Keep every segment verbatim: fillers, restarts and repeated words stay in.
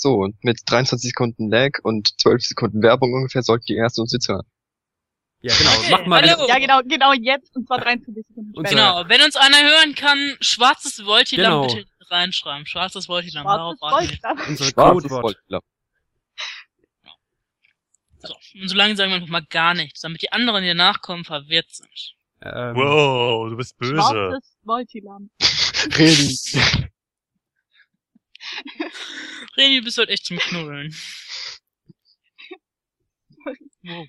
So, und mit dreiundzwanzig Sekunden Lag und zwölf Sekunden Werbung ungefähr sollten die Erste uns jetzt hören. Ja, genau. Okay, Mach mal. hallo. Ja, genau, genau jetzt, und zwar dreiundzwanzig Sekunden Und später. Genau, wenn uns einer hören kann, schwarzes Voltilam Genau. bitte reinschreiben. Schwarzes Voltilam, Schwarzes darauf warten wir. Gold. Unsere Schwarzes Codewort. Voltilam. So, und solange sagen wir einfach mal gar nichts, damit die anderen, die danach kommen, verwirrt sind. Ähm, Wow, du bist böse. Schwarzes Voltilam. Reden. Reni, du bist heute echt zum Knuddeln. Wow.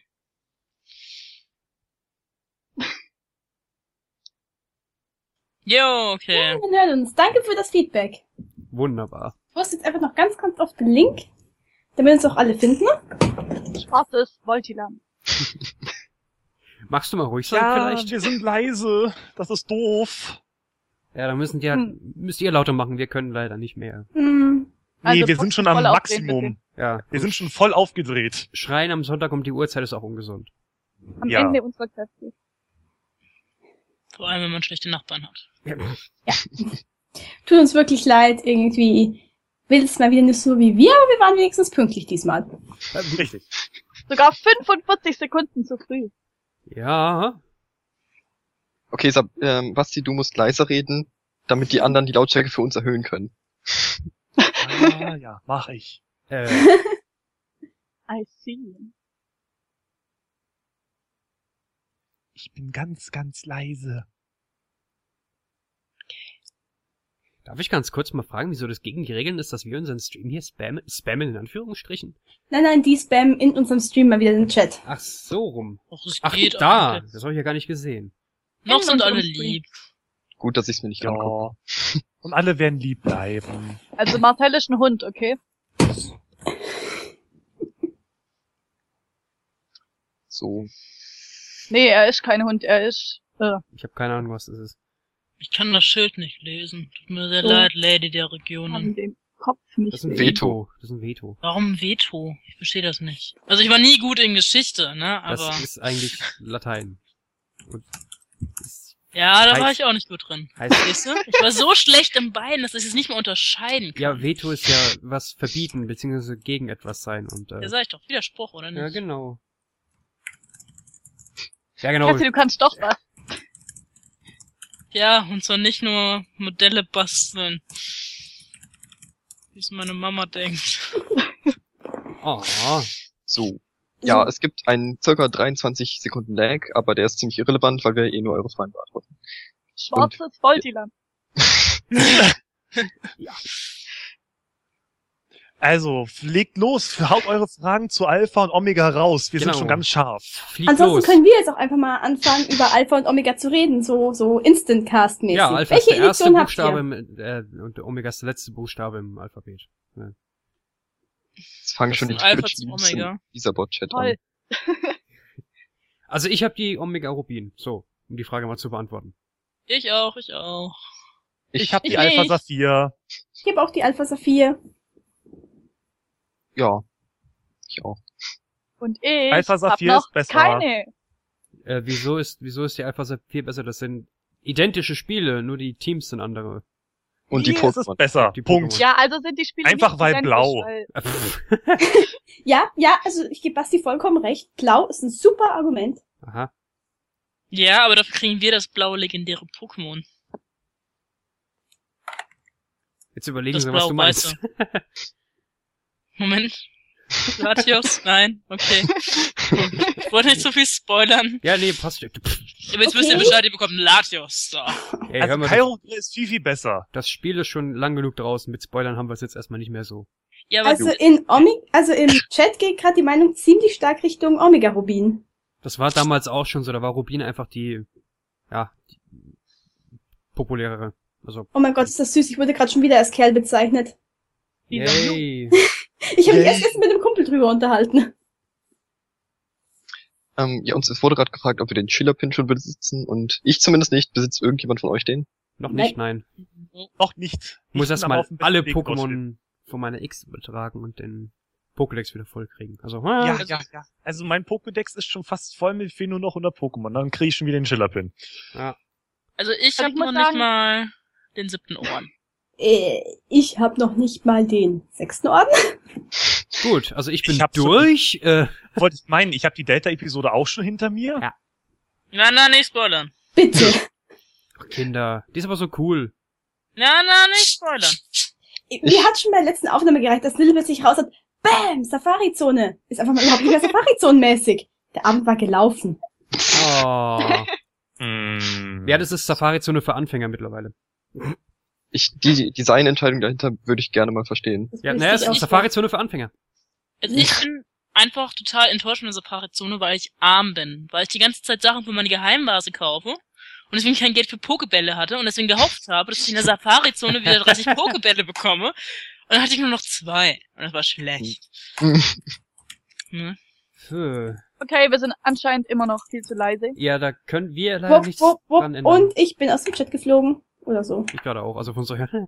Jo, okay. Wir hören uns. Danke für das Feedback. Wunderbar. Ich poste jetzt einfach noch ganz, ganz oft den Link, damit uns auch alle finden. Schwarzes Voltilam. Magst du mal ruhig sein Ja, vielleicht? wir sind leise. Das ist doof. Ja, dann müssen die ja, Hm. müsst ihr lauter machen, wir können leider nicht mehr. Hm. Nee, Also wir sind schon am voll aufdrehen, Maximum. Ja. Wir sind schon voll aufgedreht. Schreien am Sonntag um die Uhrzeit ist auch ungesund. Am Ja. Ende unserer Kräfte. Vor allem, wenn man schlechte Nachbarn hat. Ja. Tut uns wirklich leid, irgendwie will es mal wieder nicht so wie wir, aber wir waren wenigstens pünktlich diesmal. Richtig. Sogar fünfundvierzig Sekunden zu früh. Ja. Okay, Sab ähm, Basti, du musst leiser reden, damit die anderen die Lautstärke für uns erhöhen können. Ah, ja, mach ich. Äh, I see. Ich bin ganz, ganz leise. darf ich ganz kurz mal fragen, wieso das gegen die Regeln ist, dass wir unseren Stream hier spammen, spammen in Anführungsstrichen? Nein, nein, die spammen in unserem Stream mal wieder den Chat. Ach, so rum. Och, es Ach, geht da. eigentlich. Das habe ich ja gar nicht gesehen. Noch In sind alle unserem Stream. lieb. Gut, dass ich's mir nicht angucke. Ja. Und alle werden lieb bleiben. Also Marcel ist ein Hund, okay? So. Nee, er ist kein Hund, er ist... Äh, Ich habe keine Ahnung, was das ist. Ich kann das Schild nicht lesen. Tut mir sehr Oh. leid, Lady der an Regionen. dem Kopf nicht Das ist ein sehen. Veto. Das ist ein Veto. Warum Veto? Ich verstehe das nicht. Also ich war nie gut in Geschichte, ne? Das Aber ist eigentlich Latein. Und das ja, da heißt- war ich auch nicht gut drin. heißt, Weißt du? Ich war so schlecht im Bein, dass ich es nicht mehr unterscheiden kann. ja, Veto ist ja was verbieten, beziehungsweise gegen etwas sein. Und, Ja, äh, sag ich doch, Widerspruch, oder nicht? ja, genau. Ja, genau. Katze, du kannst doch was. Ja, und zwar nicht nur Modelle basteln. Wie es meine Mama denkt. Oh, So. Ja, es gibt einen circa dreiundzwanzig Sekunden Lag, aber der ist ziemlich irrelevant, weil wir eh nur eure Fragen beantworten. Schwarzes Voltilam. Also, legt los, haut eure Fragen zu Alpha und Omega raus. Wir Genau. sind schon ganz scharf. fliegt Ansonsten los. können wir jetzt auch einfach mal anfangen, über Alpha und Omega zu reden, so so Instantcast-mäßig. Ja, Alpha ist Welche der erste Edition habt Buchstabe ihr? im, äh, und Omega ist der letzte Buchstabe im Alphabet. Jetzt fangen schon die Alpha Twitch zu Omega. dieser Bot-Chat Toll. an. Also ich habe die Omega Rubin. So, um die Frage mal zu beantworten. Ich auch, ich auch. Ich hab die ich Alpha nicht. Saphir. Ich habe auch die Alpha Saphir. Ja. Ich auch. Und ich Alpha hab Saphir noch ist besser. keine. Äh, wieso ist wieso ist die Alpha viel besser? Das sind identische Spiele, nur die Teams sind andere. Und die Hier ist es Pokémon. besser. Die Punkt. Pokémon. Ja, also sind die Spiele Einfach nicht weil identisch, blau. weil- Äh, pff. Ja, ja, also ich gebe Basti vollkommen recht. Blau ist ein super Argument. Aha. Ja, aber dafür kriegen wir das blaue legendäre Pokémon. Jetzt überlegen Das Sie, was du meinst. blau-weiße. Moment. Latios? Nein? Okay. Ich wollte nicht so viel spoilern. Ja, nee, passt. Ey, Aber jetzt wisst ihr Okay. Bescheid, ihr bekommt einen Latios. So. hör Also mal, Kairo ist viel, viel besser. das Spiel ist schon lang genug draußen. Mit Spoilern haben wir es jetzt erstmal nicht mehr so. Ja, aber Also in Omega, also im Chat geht gerade die Meinung ziemlich stark Richtung Omega Rubin. Das war damals auch schon so. Da war Rubin einfach die, ja, die populärere. Also, Oh mein Gott, ist das süß. Ich wurde gerade schon wieder als Kerl bezeichnet. yay. Ich habe mich Yay. erst gestern mit dem Kumpel drüber unterhalten. Ähm, ja, uns es wurde gerade gefragt, ob wir den Schiller-Pin schon besitzen und ich zumindest nicht. Besitzt irgendjemand von euch den? Noch nicht, nein. Noch nicht. Ich muss bin erst aber mal auf dem besten alle Weg dorthin. Pokémon von meiner X übertragen und den Pokédex wieder voll kriegen. Also, ah, Ja, ja, ja. Also mein Pokédex ist schon fast voll, mir fehlen nur noch hundert Pokémon. Dann kriege ich schon wieder den Schillerpin. ja. also ich Also habe ich muss noch nicht sagen- mal den siebten Ohren. Äh, ich habe noch nicht mal den sechsten Orden. Gut, also ich bin Ich hab so- durch. äh, Wollte ich meinen, ich habe die Delta-Episode auch schon hinter mir. Ja. Na, na, nicht spoilern. Bitte. ach, Kinder, die ist aber so cool. Na, na, nicht spoilern. Mir hat schon bei der letzten Aufnahme gereicht, dass Lil plötzlich raus hat, bam, Safari-Zone. Ist einfach mal überhaupt nicht mehr Safari-Zonen-mäßig. Der Abend war gelaufen. Oh. Mm. Ja, das ist Safari-Zone für Anfänger mittlerweile. Ich, die Designentscheidung dahinter würde ich gerne mal verstehen. Das Ja, wüsste naja, es ich ist auch. Safari-Zone für Anfänger. Also ich bin einfach total enttäuscht von der Safari-Zone, weil ich arm bin. Weil ich die ganze Zeit Sachen für meine Geheimvase kaufe und deswegen kein Geld für Pokebälle hatte und deswegen gehofft habe, dass ich in der Safari-Zone wieder dreißig Pokebälle bekomme. Und dann hatte ich nur noch zwei. Und das war schlecht. Ne? Puh. Okay, wir sind anscheinend immer noch viel zu leise. Ja, da können wir leider Wupp, nichts wupp, wupp. dran ändern. Und ich bin aus dem Chat geflogen. Oder so. Ich gerade auch, also von so her.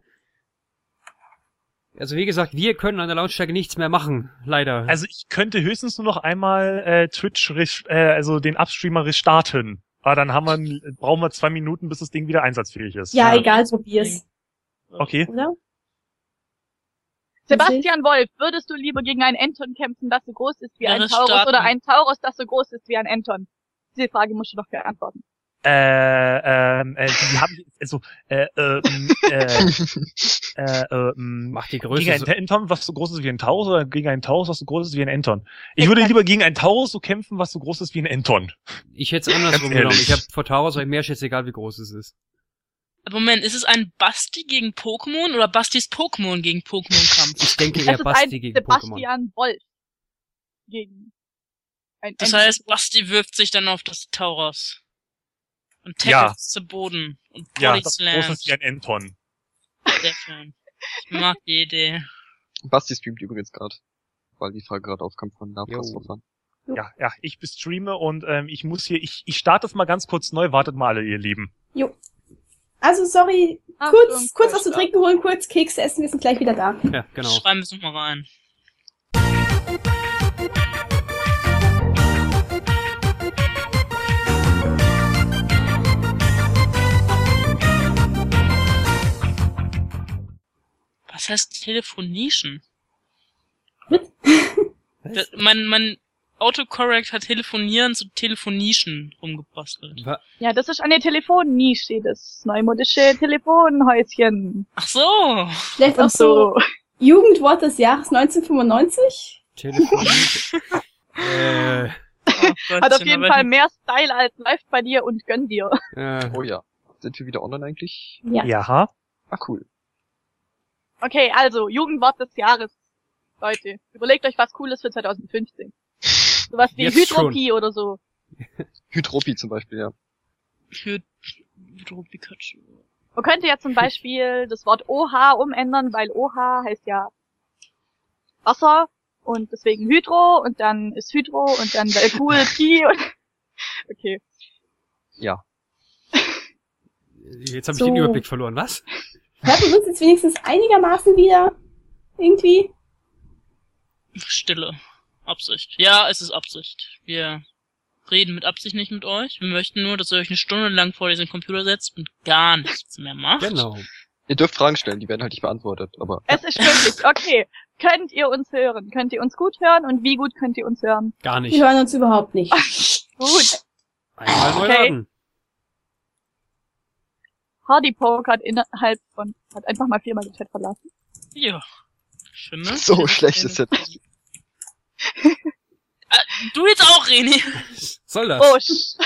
Also wie gesagt, wir können an der Lautstärke nichts mehr machen, leider. Also ich könnte höchstens nur noch einmal äh, Twitch, res- äh, also den Upstreamer restarten. Aber dann haben wir, brauchen wir zwei Minuten, bis das Ding wieder einsatzfähig ist. Ja, Ja. egal, probier's. Okay. Oder? Sebastian Wolf, würdest du lieber gegen einen Enton kämpfen, das so groß ist wie Ja, ein das Taurus, starten. oder einen Taurus, das so groß ist wie ein Enton? Diese Frage musst du doch beantworten. Äh, ähm, äh, die haben, also, äh, ähm, äh, äh, ähm, Macht die gegen Größe einen so, Enton, was so groß ist wie ein Taurus, oder gegen einen Taurus, was so groß ist wie ein Enton? Ich würde lieber gegen einen Taurus so kämpfen, was so groß ist wie ein Enton. ich hätte es andersrum Ganz genommen. ehrlich. Ich habe vor Towers mir scheißegal, wie groß es ist. Aber Moment, ist es ein Basti gegen Pokémon oder Bastis Pokémon gegen Pokémon-Kampf? Ich denke Es eher ist Basti ein gegen Pokémon. Sebastian Wolf gegen ein Das Enton. heißt, Basti wirft sich dann auf das Tauros. Und tackelt Ja. es zu Boden. Und Ja, Body das groß ist wie slammt. ein Enton. Sehr schön. Ich mag die Idee. Basti streamt übrigens gerade, weil die Frage gerade aufkam von Jo. Nahverfahren. Ja, ja, ich bestreame und ähm, ich muss hier, ich, ich starte es mal ganz kurz neu, wartet mal alle, ihr Lieben. Jo. Also, sorry, Achtung, kurz, kurz was zu Start. trinken holen, kurz Kekse essen, wir sind gleich wieder da. Ja, genau. Schreiben wir es nochmal rein. Was heißt telefonischen? Was? Das, mein, mein Autocorrect hat telefonieren zu telefonischen rumgebastelt. Wa- Ja, das ist eine Telefonnische, das neumodische Telefonhäuschen. Ach so. Vielleicht auch Und so so. Jugendwort des Jahres neunzehnhundertfünfundneunzig? Telefonisch. äh, Oh Hat auf Gottchen, jeden aber Fall mehr Style als läuft bei dir und gönn dir. äh, Oh ja. Sind wir wieder online eigentlich? Ja. Ja. Ah, cool. Okay, also, Jugendwort des Jahres. Leute, überlegt euch was Cooles für zwanzig fünfzehn. Sowas wie Jetzt Hydropie oder so. Hydropie zum Beispiel, ja. Für Hydro Pikachu. Man könnte ja zum Beispiel das Wort O H umändern, weil O H heißt ja Wasser und deswegen Hydro und dann ist Hydro und dann der cool Pi und okay. Ja. jetzt habe ich So. den Überblick verloren. Was? Hört man uns jetzt wenigstens einigermaßen wieder? Irgendwie? Stille. Absicht. Ja, es ist Absicht. Wir reden mit Absicht nicht mit euch. Wir möchten nur, dass ihr euch eine Stunde lang vor diesen Computer setzt und gar nichts mehr macht. Genau. Ihr dürft Fragen stellen, die werden halt nicht beantwortet, aber Es ist möglich. Okay. Könnt ihr uns hören? Könnt ihr uns gut hören? Und wie gut könnt ihr uns hören? Gar Die nicht. hören uns überhaupt nicht. Gut. Einmal neu Okay. laden. Hardy Poke hat innerhalb von, hat einfach mal viermal den Chat verlassen. Ja. Ich finde. so schlecht ist jetzt. Ah, du jetzt auch, René. Soll das? Oh, sch-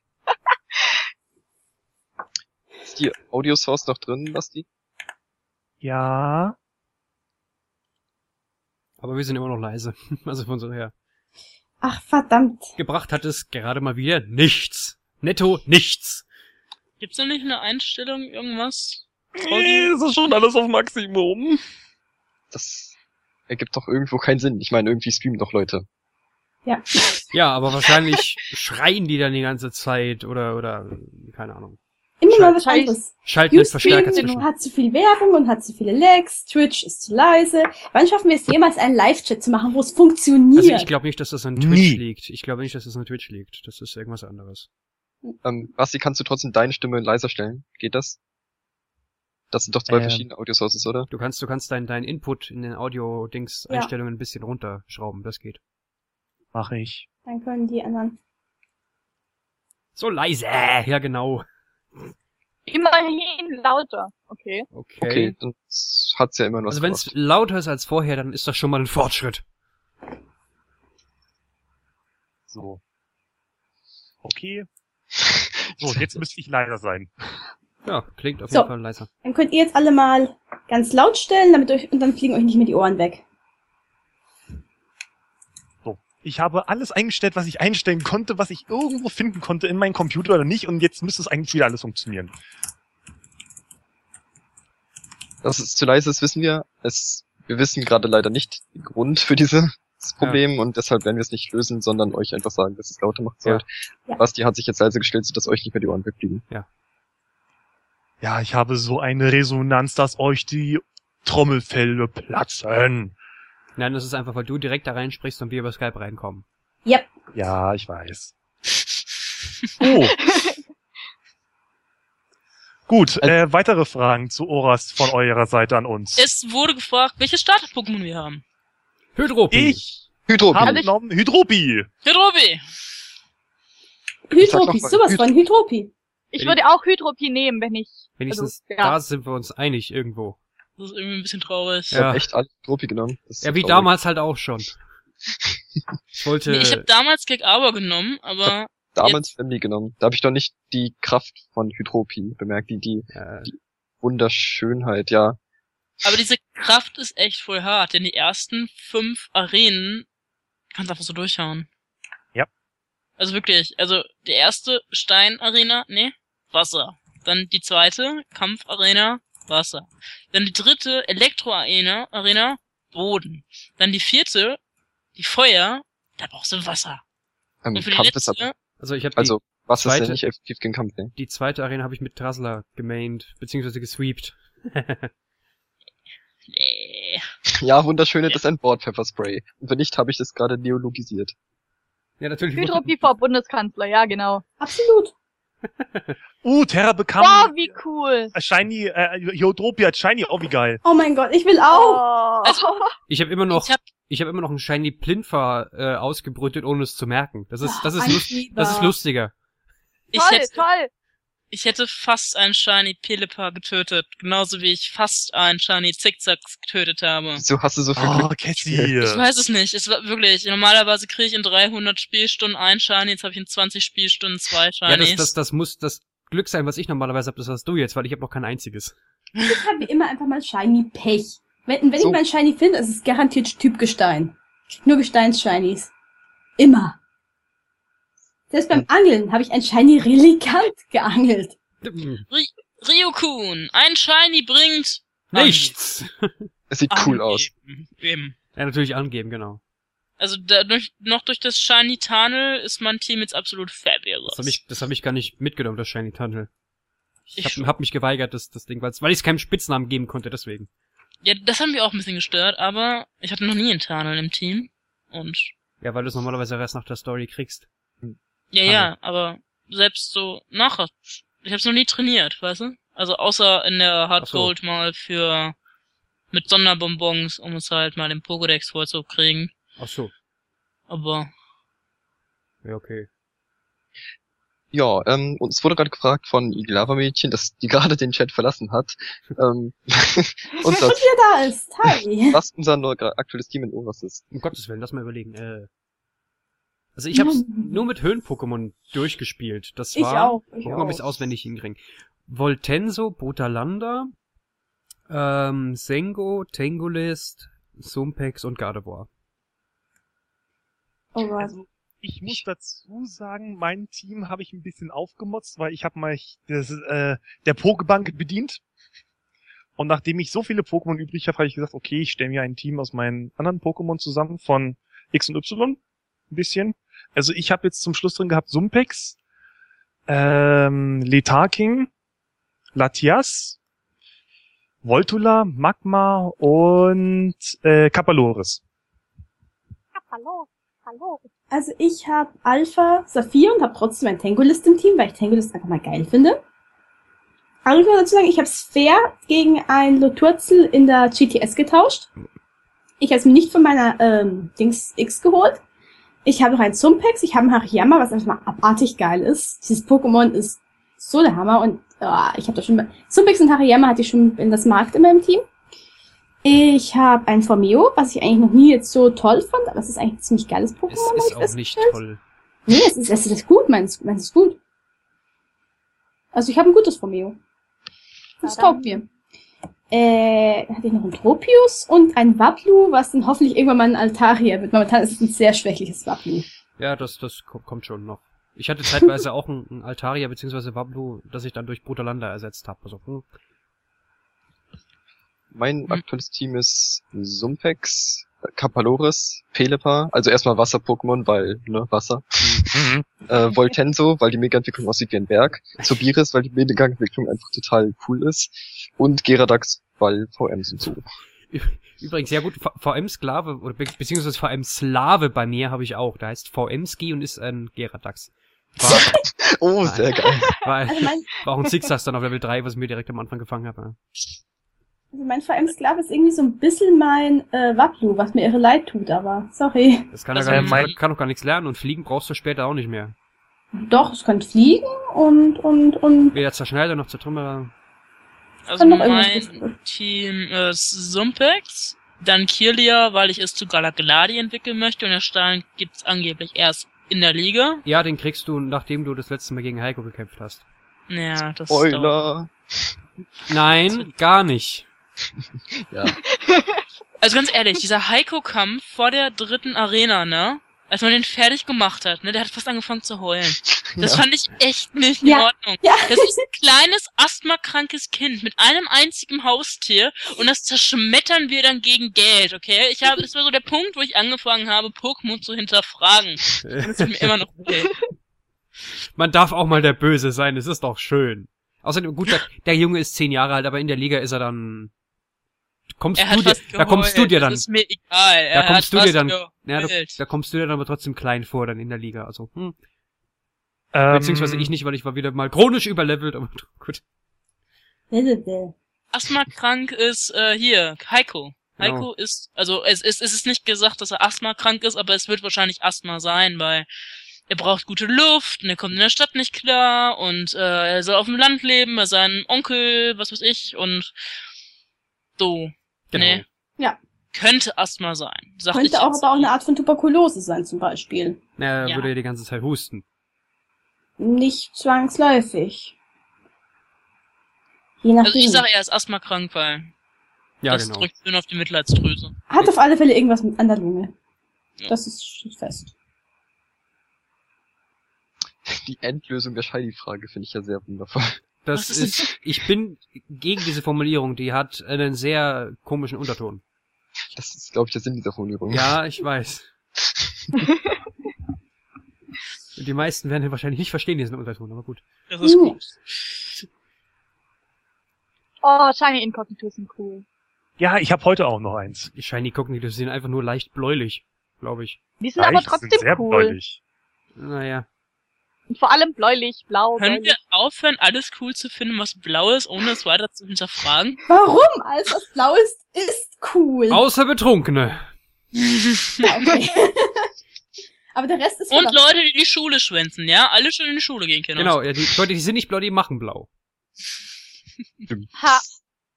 Ist die Audio Source noch drin, Basti? Ja. Aber wir sind immer noch leise. Also von so her. Ach, verdammt. Gebracht hat es gerade mal wieder nichts. Netto nichts. Gibt's da nicht eine Einstellung, irgendwas? Nee, das ist schon alles auf Maximum. Das ergibt doch irgendwo keinen Sinn. Ich meine, irgendwie streamen doch Leute. Ja. Ja, aber wahrscheinlich schreien die dann die ganze Zeit oder, oder, keine Ahnung. Immer mal was Scheiß. anderes. Schalten den Verstärker Ustream zwischen. hat zu viel Werbung und hat zu viele Lags. Twitch ist zu leise. Wann schaffen wir es jemals, einen Live-Chat zu machen, wo es funktioniert? Also ich glaube nicht, dass das an Twitch Nie. liegt. Ich glaube nicht, dass das an Twitch liegt. Das ist irgendwas anderes. Ähm, Basti, kannst du trotzdem deine Stimme leiser stellen? Geht das? Das sind doch zwei Ähm. verschiedene Audio-Sources, oder? Du kannst, du kannst deinen dein Input in den Audio-Dings-Einstellungen ein bisschen runterschrauben, das geht. Mache ich. Dann können die anderen. So leise! Ja, genau. Immerhin lauter. Okay. Okay. Okay, dann hat's ja immer was Also wenn es gebracht. lauter ist als vorher, dann ist das schon mal ein Fortschritt. So. Okay. So, jetzt müsste ich leiser sein. Ja, klingt auf So. jeden Fall leiser. Dann könnt ihr jetzt alle mal ganz laut stellen, damit euch, und dann fliegen euch nicht mehr die Ohren weg. So. Ich habe alles eingestellt, was ich einstellen konnte, was ich irgendwo finden konnte in meinem Computer oder nicht, und jetzt müsste es eigentlich wieder alles funktionieren. Dass es zu leise ist, wissen wir. Es, wir wissen gerade leider nicht den Grund für dieses Problem und deshalb werden wir es nicht lösen, sondern euch einfach sagen, dass es lauter macht sollt. Ja. Basti hat sich jetzt leise gestellt, sodass euch nicht mehr die Ohren wegfliegen. Ja, ich habe so eine Resonanz, dass euch die Trommelfelle platzen. Nein, das ist einfach, weil du direkt da reinsprichst und wir über Skype reinkommen. Ja. Ja, ich weiß. Oh. Gut, äh, weitere Fragen zu Orast von eurer Seite an uns. Es wurde gefragt, welches Starter-Pokémon wir haben. Hydropi! Ich Hydropi. habe genommen Hydropi. Hydrobi! Hydropi, noch mal, sowas Hyd- von Hydropi. Ich würde auch Hydropie nehmen, wenn ich... Wenigstens also, ja. da sind wir uns einig irgendwo. Das ist irgendwie ein bisschen traurig. Ich Ja. hab echt alle Hydropi genommen. Das ist Ja, so wie traurig. damals halt auch schon. Ich wollte... Nee, ich habe damals Gag Aber genommen, aber Damals Family genommen. Da habe ich doch nicht die Kraft von Hydropi bemerkt, die, die äh, Wunderschönheit, ja. aber diese Kraft ist echt voll hart, denn die ersten fünf Arenen kannst du einfach so durchhauen. Ja. Also wirklich, also die erste Steinarena, nee, Wasser. Dann die zweite Kampfarena, Wasser. Dann die dritte Elektroarena, Arena, Boden. Dann die vierte, die Feuer, da brauchst du Wasser. Ähm, Und für die Kampf ist letzte, aber, also ich habe also, was ist zweite- denn nicht effektiv gegen Kampf, ne? die, die zweite Arena habe ich mit Trassler gemaint, beziehungsweise gesweept. nee. Ja, wunderschöne, das ist ein Bordpfefferspray. Und wenn nicht, habe ich das gerade neologisiert. Ja, natürlich. muss- Hydropie vor Bundeskanzler, ja genau. Absolut. Uh, Terra bekam Boah, wie cool. äh, Shiny, äh, Hydropi als Shiny, oh wie geil. Oh mein Gott, ich will auch. Oh. Also, Ich habe immer noch, Ich hab, ich habe immer noch einen Shiny Plinfer äh, ausgebrütet, ohne es zu merken. Das ist, das ist, Ach, lust, Antiba. das ist lustiger. ich toll, hätte, toll. ich hätte fast einen Shiny Pelipper getötet, genauso wie ich fast einen Shiny Zickzack getötet habe. Wieso hast du so viel Oh, Glück? Cassie. Ich weiß es nicht, es war wirklich, normalerweise kriege ich in dreihundert Spielstunden ein Shiny, jetzt habe ich in zwanzig Spielstunden zwei Ja, das, Shinies. das, das muss das Glück sein, was ich normalerweise habe, das hast du jetzt, weil ich habe noch kein einziges. Ich habe immer einfach mal Shiny Pech. Wenn, wenn So. ich mal ein Shiny finde, ist es garantiert Typ Gestein. Ich krieg nur Gesteins-Shinies. Immer. Selbst beim Angeln habe ich ein Shiny Relikant geangelt. Ry Ryukun, ein Shiny bringt Nichts! Es sieht cool aus. Angeben. Eben. Ja, natürlich angeben, genau. Also dadurch, noch durch das Shiny Tunnel ist mein Team jetzt absolut fabulous. Das habe ich, das hab ich gar nicht mitgenommen, das Shiny Tunnel. Ich, Ich hab, schon. hab mich geweigert, das, das Ding, weil's- weil ich es keinem Spitznamen geben konnte, deswegen. Ja, das haben wir auch ein bisschen gestört, aber ich hatte noch nie einen Tunnel im Team. Und Ja, weil du es normalerweise erst nach der Story kriegst. ja, ja, aber selbst so nachher, ich hab's noch nie trainiert, weißt du? Also außer in der Hard Ach so. Gold mal für mit Sonderbonbons, um es halt mal den Pokédex vollzukriegen. Ach so. Aber Ja, okay. Ja, ähm, uns wurde gerade gefragt von Iglava-Mädchen, dass die gerade den Chat verlassen hat. ähm, und Und das, wer da ist. Hi. was unser neu, aktuelles Team in Oras ist. Um Gottes Willen, lass mal überlegen. Äh, also ich hab's nur mit Höhlen-Pokémon durchgespielt. Das Ich war, auch. Ich gucken, ob ich's auch. auswendig hinkriege. Voltenso, Botalanda, ähm, Sengo, Tangolist, Sumpex und Gardevoir. Oh Gott. Also, ich muss dazu sagen, mein Team habe ich ein bisschen aufgemotzt, weil ich habe mal das, äh, der Pokebank bedient. Und nachdem ich so viele Pokémon übrig habe, habe ich gesagt, okay, ich stelle mir ein Team aus meinen anderen Pokémon zusammen von X und Y. Ein bisschen. Also ich habe jetzt zum Schluss drin gehabt Sumpex, ähm, Letarking, Latias, Voltula, Magma und äh, Kapaloris. Hallo, hallo. Also ich habe Alpha, Saphir und habe trotzdem ein Tangolist im Team, weil ich Tangolist einfach mal geil finde. eigentlich muss ich dazu sagen, ich habe Sphere gegen ein Loturzel in der G T S getauscht. Ich habe es mir nicht von meiner ähm, Dings X geholt. Ich habe noch einen Zumpex, ich habe einen Hariyama, was einfach mal abartig geil ist. Dieses Pokémon ist so der Hammer und oh, ich habe da schon... Zumpex und Hariyama hatte ich schon in das Markt in meinem Team. Ich habe ein Formeo, was ich eigentlich noch nie jetzt so toll fand, aber es ist eigentlich ein ziemlich geiles Pokémon. Es ist auch nicht toll. Nee, es ist, es ist gut, meins, meins ist gut. Also ich habe ein gutes Formeo. Das Ja, taugt mir. Äh, dann hatte ich noch einen Tropius und ein Wablu, was dann hoffentlich irgendwann mal ein Altaria wird. Momentan ist es ein sehr schwächliches Wablu. Ja, das, das ko- kommt schon noch. Ich hatte zeitweise auch ein, ein Altaria bzw. Wablu, das ich dann durch Brutalanda ersetzt habe. Also, hm. Mein Mhm. aktuelles Team ist Sumpex, Kapaloris, Pelipper, also erstmal Wasser-Pokémon, weil, ne, Wasser. äh, Voltenso, weil die Mega-Entwicklung aussieht wie ein Berg. Sobiris, weil die Mega-Entwicklung einfach total cool ist. Und Geradax, weil V Ms und so. Übrigens, ja gut, V M-Sklave, oder be beziehungsweise V M-Slave bei mir habe ich auch. Der heißt V M-Ski und ist ein Geradax. War, Oh, sehr geil. war, Also mein, war auch ein Zigzag dann auf Level drei, was ich mir direkt am Anfang gefangen habe. also mein V M-Sklave ist irgendwie so ein bisschen mein äh, Wablu, was mir irre leid tut, aber sorry. Das kann, Also er gar, mein- nicht, kann doch gar nichts lernen und fliegen brauchst du später auch nicht mehr. Doch, es kann fliegen und, und, und... Weder Zerschneider noch Zertrümmerer. Also Kann doch irgendwas mein wissen. Team ist Sumpex, dann Kirlia, weil ich es zu Galagladi entwickeln möchte und der Stein gibt's angeblich erst in der Liga. Ja, den kriegst du, nachdem du das letzte Mal gegen Heiko gekämpft hast. Ja, das dauert. Spoiler. Nein, gar nicht. Ja. Also ganz ehrlich, dieser Heiko-Kampf vor der dritten Arena, ne? Als man den fertig gemacht hat, ne? Der hat fast angefangen zu heulen. Das Ja. fand ich echt nicht in Ja. Ordnung. Ja. Das ist ein kleines, asthmakrankes Kind mit einem einzigen Haustier und das zerschmettern wir dann gegen Geld, okay? Ich habe, das war so der Punkt, wo ich angefangen habe, Pokémon zu hinterfragen. Und das tut mir immer noch weh. Man darf auch mal der Böse sein, es ist doch schön. Außerdem, gut, der, der Junge ist zehn Jahre alt, aber in der Liga ist er dann... Kommst Er du hat dir, fast da kommst du geheult, dir dann, das ist mir egal. Er da kommst hat du dir fast dann, ja, da, geheult. da kommst du dir dann aber trotzdem klein vor dann in der Liga, also, hm. Ähm, Beziehungsweise ich nicht, weil ich war wieder mal chronisch überlevelt, aber gut. Asthma-krank ist, äh, hier, Heiko. Heiko Genau. ist, also es, es, es ist nicht gesagt, dass er Asthma-krank ist, aber es wird wahrscheinlich Asthma sein, weil er braucht gute Luft und er kommt in der Stadt nicht klar und äh, er soll auf dem Land leben bei seinem Onkel, was weiß ich, und so. Genau. Nee. Ja. Könnte Asthma sein. Sag ich Könnte auch jetzt. aber auch eine Art von Tuberkulose sein, zum Beispiel. Er Ja. würde ja die ganze Zeit husten. Nicht zwangsläufig. Je Also nachdem. ich sage, er ist Asthma-krank, weil Ja, das genau. drückt schön auf die Mitleidsdrüse. Hat auf alle Fälle irgendwas mit an der Lunge. Ja. Das ist schon fest. Die Endlösung der Shiny-Frage finde ich ja sehr wundervoll. Das Was ist ist, ich bin gegen diese Formulierung, die hat einen sehr komischen Unterton. Das ist, glaube ich, der Sinn dieser Formulierung. Ja, ich weiß. Die meisten werden wahrscheinlich nicht verstehen, diesen Unterton, aber gut. Das ist Uh. gut. Oh, Shiny Incognitos sind cool. Ja, ich habe heute auch noch eins. Die Shiny Cognitos sind einfach nur leicht bläulich, glaube ich. Die sind aber Leicht, trotzdem sind sehr cool. bläulich. Naja. Und vor allem bläulich, blau, Können bläulich. wir aufhören, alles cool zu finden, was blau ist, ohne es weiter zu hinterfragen? Warum? Alles, was blau ist, ist cool. Außer Betrunkene. Ja, okay. Aber der Rest ist Und verdammt- Leute, die die Schule schwänzen, ja? Alle schon in die Schule gehen können. Genau, ja, die Leute, die sind nicht blau, die machen blau. Ha.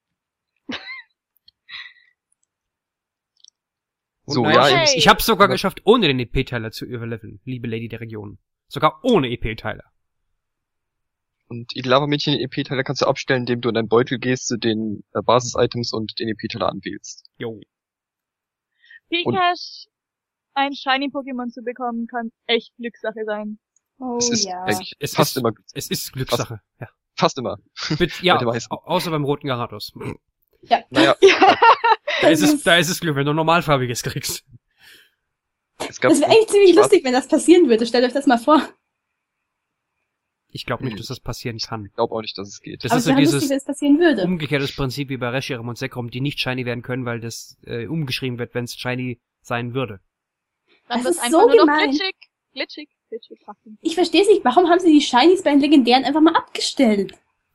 Und So, naja, ja, ich, hey. ich hab's sogar Aber- geschafft, ohne den E P-Teiler zu überleveln, liebe Lady der Region. Sogar ohne E P-Teiler. Und die Lava-Mädchen den E P-Teiler kannst du abstellen, indem du in deinen Beutel gehst, zu den äh, Basis-Items und den E P-Teiler anwählst. Jo. Pikash, ein Shiny-Pokémon zu bekommen, kann echt Glückssache sein. Oh Es ist ja. eigentlich Es fast ist, immer, es ist Glückssache. Ja. fast immer. Mit, ja, Bei den meisten. au- außer beim roten Garados. Ja. Naja, Da ist Das es, ist- da ist es Glück, wenn du normalfarbiges kriegst. es gab Das wäre eigentlich ziemlich Schwarz- lustig, wenn das passieren würde. Stellt euch das mal vor. Ich glaube nicht, Hm. dass das passieren kann. Ich glaube auch nicht, dass es geht. Das Aber ist es so wäre lustig, dieses wenn es passieren würde. umgekehrtes Prinzip wie bei Reshiram und Zekrom, die nicht shiny werden können, weil das äh, umgeschrieben wird, wenn es shiny sein würde. Dann Das wird ist einfach so nur noch gemein. glitschig, glitschig, glitschig. Achtung. Ich verstehe es nicht. Warum haben sie die Shinies bei den Legendären einfach mal abgestellt?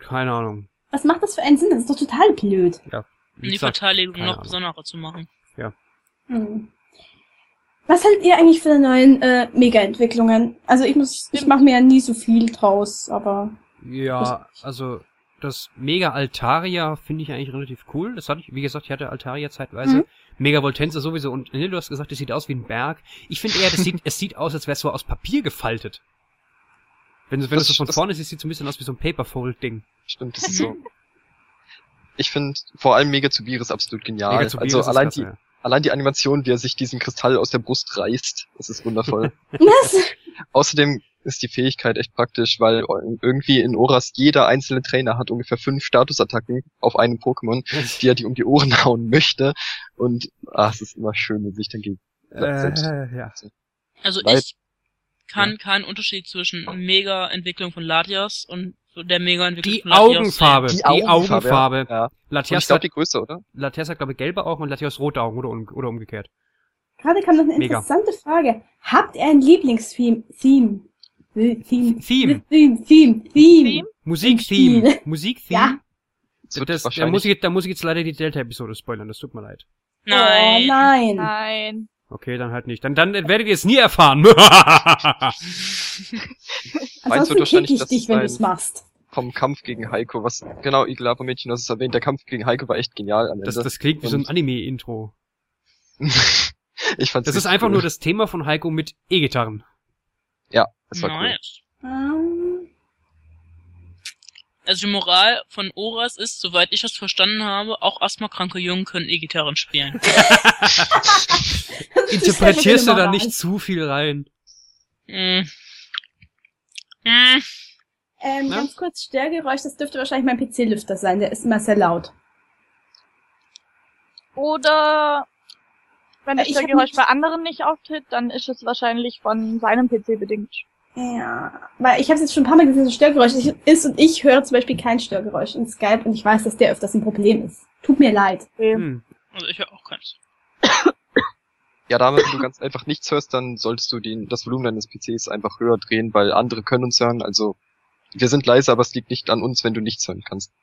Keine Ahnung. Was macht das für einen Sinn? Das ist doch total blöd. Ja. Um die gesagt, Verteidigung keine noch Ahnung. besonderer zu machen. Hm. Was haltet ihr eigentlich von den neuen äh, Mega-Entwicklungen? Also ich muss, ich mache mir ja nie so viel draus, aber Ja, also das Mega Altaria finde ich eigentlich relativ cool. Das hatte ich, wie gesagt, ich hatte Altaria zeitweise. Mhm. Mega Voltenza sowieso. Und nee, du hast gesagt, es sieht aus wie ein Berg. Ich finde eher, das sieht, es sieht aus, als wäre es so aus Papier gefaltet. Wenn, du- wenn du Das- es so von das- vorne siehst, sieht es so ein bisschen aus wie so ein Paperfold-Ding. Stimmt, das ist so. Ich finde vor allem Mega Zubiris absolut genial. Mega Zubiris also ist allein klasse, die, ja. allein die Animation, wie er sich diesen Kristall aus der Brust reißt, das ist wundervoll. was? Außerdem ist die Fähigkeit echt praktisch, weil irgendwie in Oras jeder einzelne Trainer hat ungefähr fünf Statusattacken auf einem Pokémon, die er die um die Ohren hauen möchte. Und ah, es ist immer schön, wenn sich dann gegen selbst. Äh, ja. Also Weil- ich kann keinen Unterschied zwischen Mega-Entwicklung von Latias und der Mega-Entwicklung Die von Latias Augenfarbe. sehen. Die Augenfarbe. Ja. Und ich Latias glaube hat, die Größe, oder? Latias hat, glaube ich, gelbe Augen und Latias rote Augen oder, um, oder umgekehrt. Gerade kam noch eine Mega. interessante Frage. Habt ihr ein Lieblingstheme? Theme? Theme? Theme. Theme? Theme? Theme? Theme? Musiktheme. Theme. Musiktheme. Ja. Es wird Das, da, wahrscheinlich muss ich, da muss ich jetzt leider die Delta-Episode spoilern, das tut mir leid. Nein. Oh nein. Nein. Okay, dann halt nicht. Dann, dann werdet ihr es nie erfahren. Meins wird Ansonsten wahrscheinlich, kick ich dass dich, wenn ein- du's machst. vom Kampf gegen Heiko, was, genau, Igelabo Mädchen, du hast es erwähnt, der Kampf gegen Heiko war echt genial am Ende. Das, das klingt wie so ein Und- Anime-Intro. ich fand's Das ist richtig einfach cool. nur das Thema von Heiko mit E-Gitarren. Ja, das war cool. Nice. Ähm, Also die Moral von Oras ist, soweit ich das verstanden habe, auch asthmakranke Jungen können E-Gitarren spielen. Interpretierst du da Moral. nicht zu viel rein? Hm. Hm. Ähm, Ne? ganz kurz, Störgeräusch, das dürfte wahrscheinlich mein P C-Lüfter sein, der ist immer sehr laut. Oder wenn das Ich hab Störgeräusch nicht- bei anderen nicht auftritt, dann ist es wahrscheinlich von seinem P C bedingt. Ja, weil ich habe es jetzt schon ein paar Mal gesehen, so Störgeräusch ich- ist und ich höre zum Beispiel kein Störgeräusch in Skype und ich weiß, dass der öfters ein Problem ist. Tut mir leid. Okay. Hm. Also ich höre auch keins. Ja, damit, wenn du ganz einfach nichts hörst, dann solltest du den, das Volumen deines P Cs einfach höher drehen, weil andere können uns hören, also, wir sind leise, aber es liegt nicht an uns, wenn du nichts hören kannst.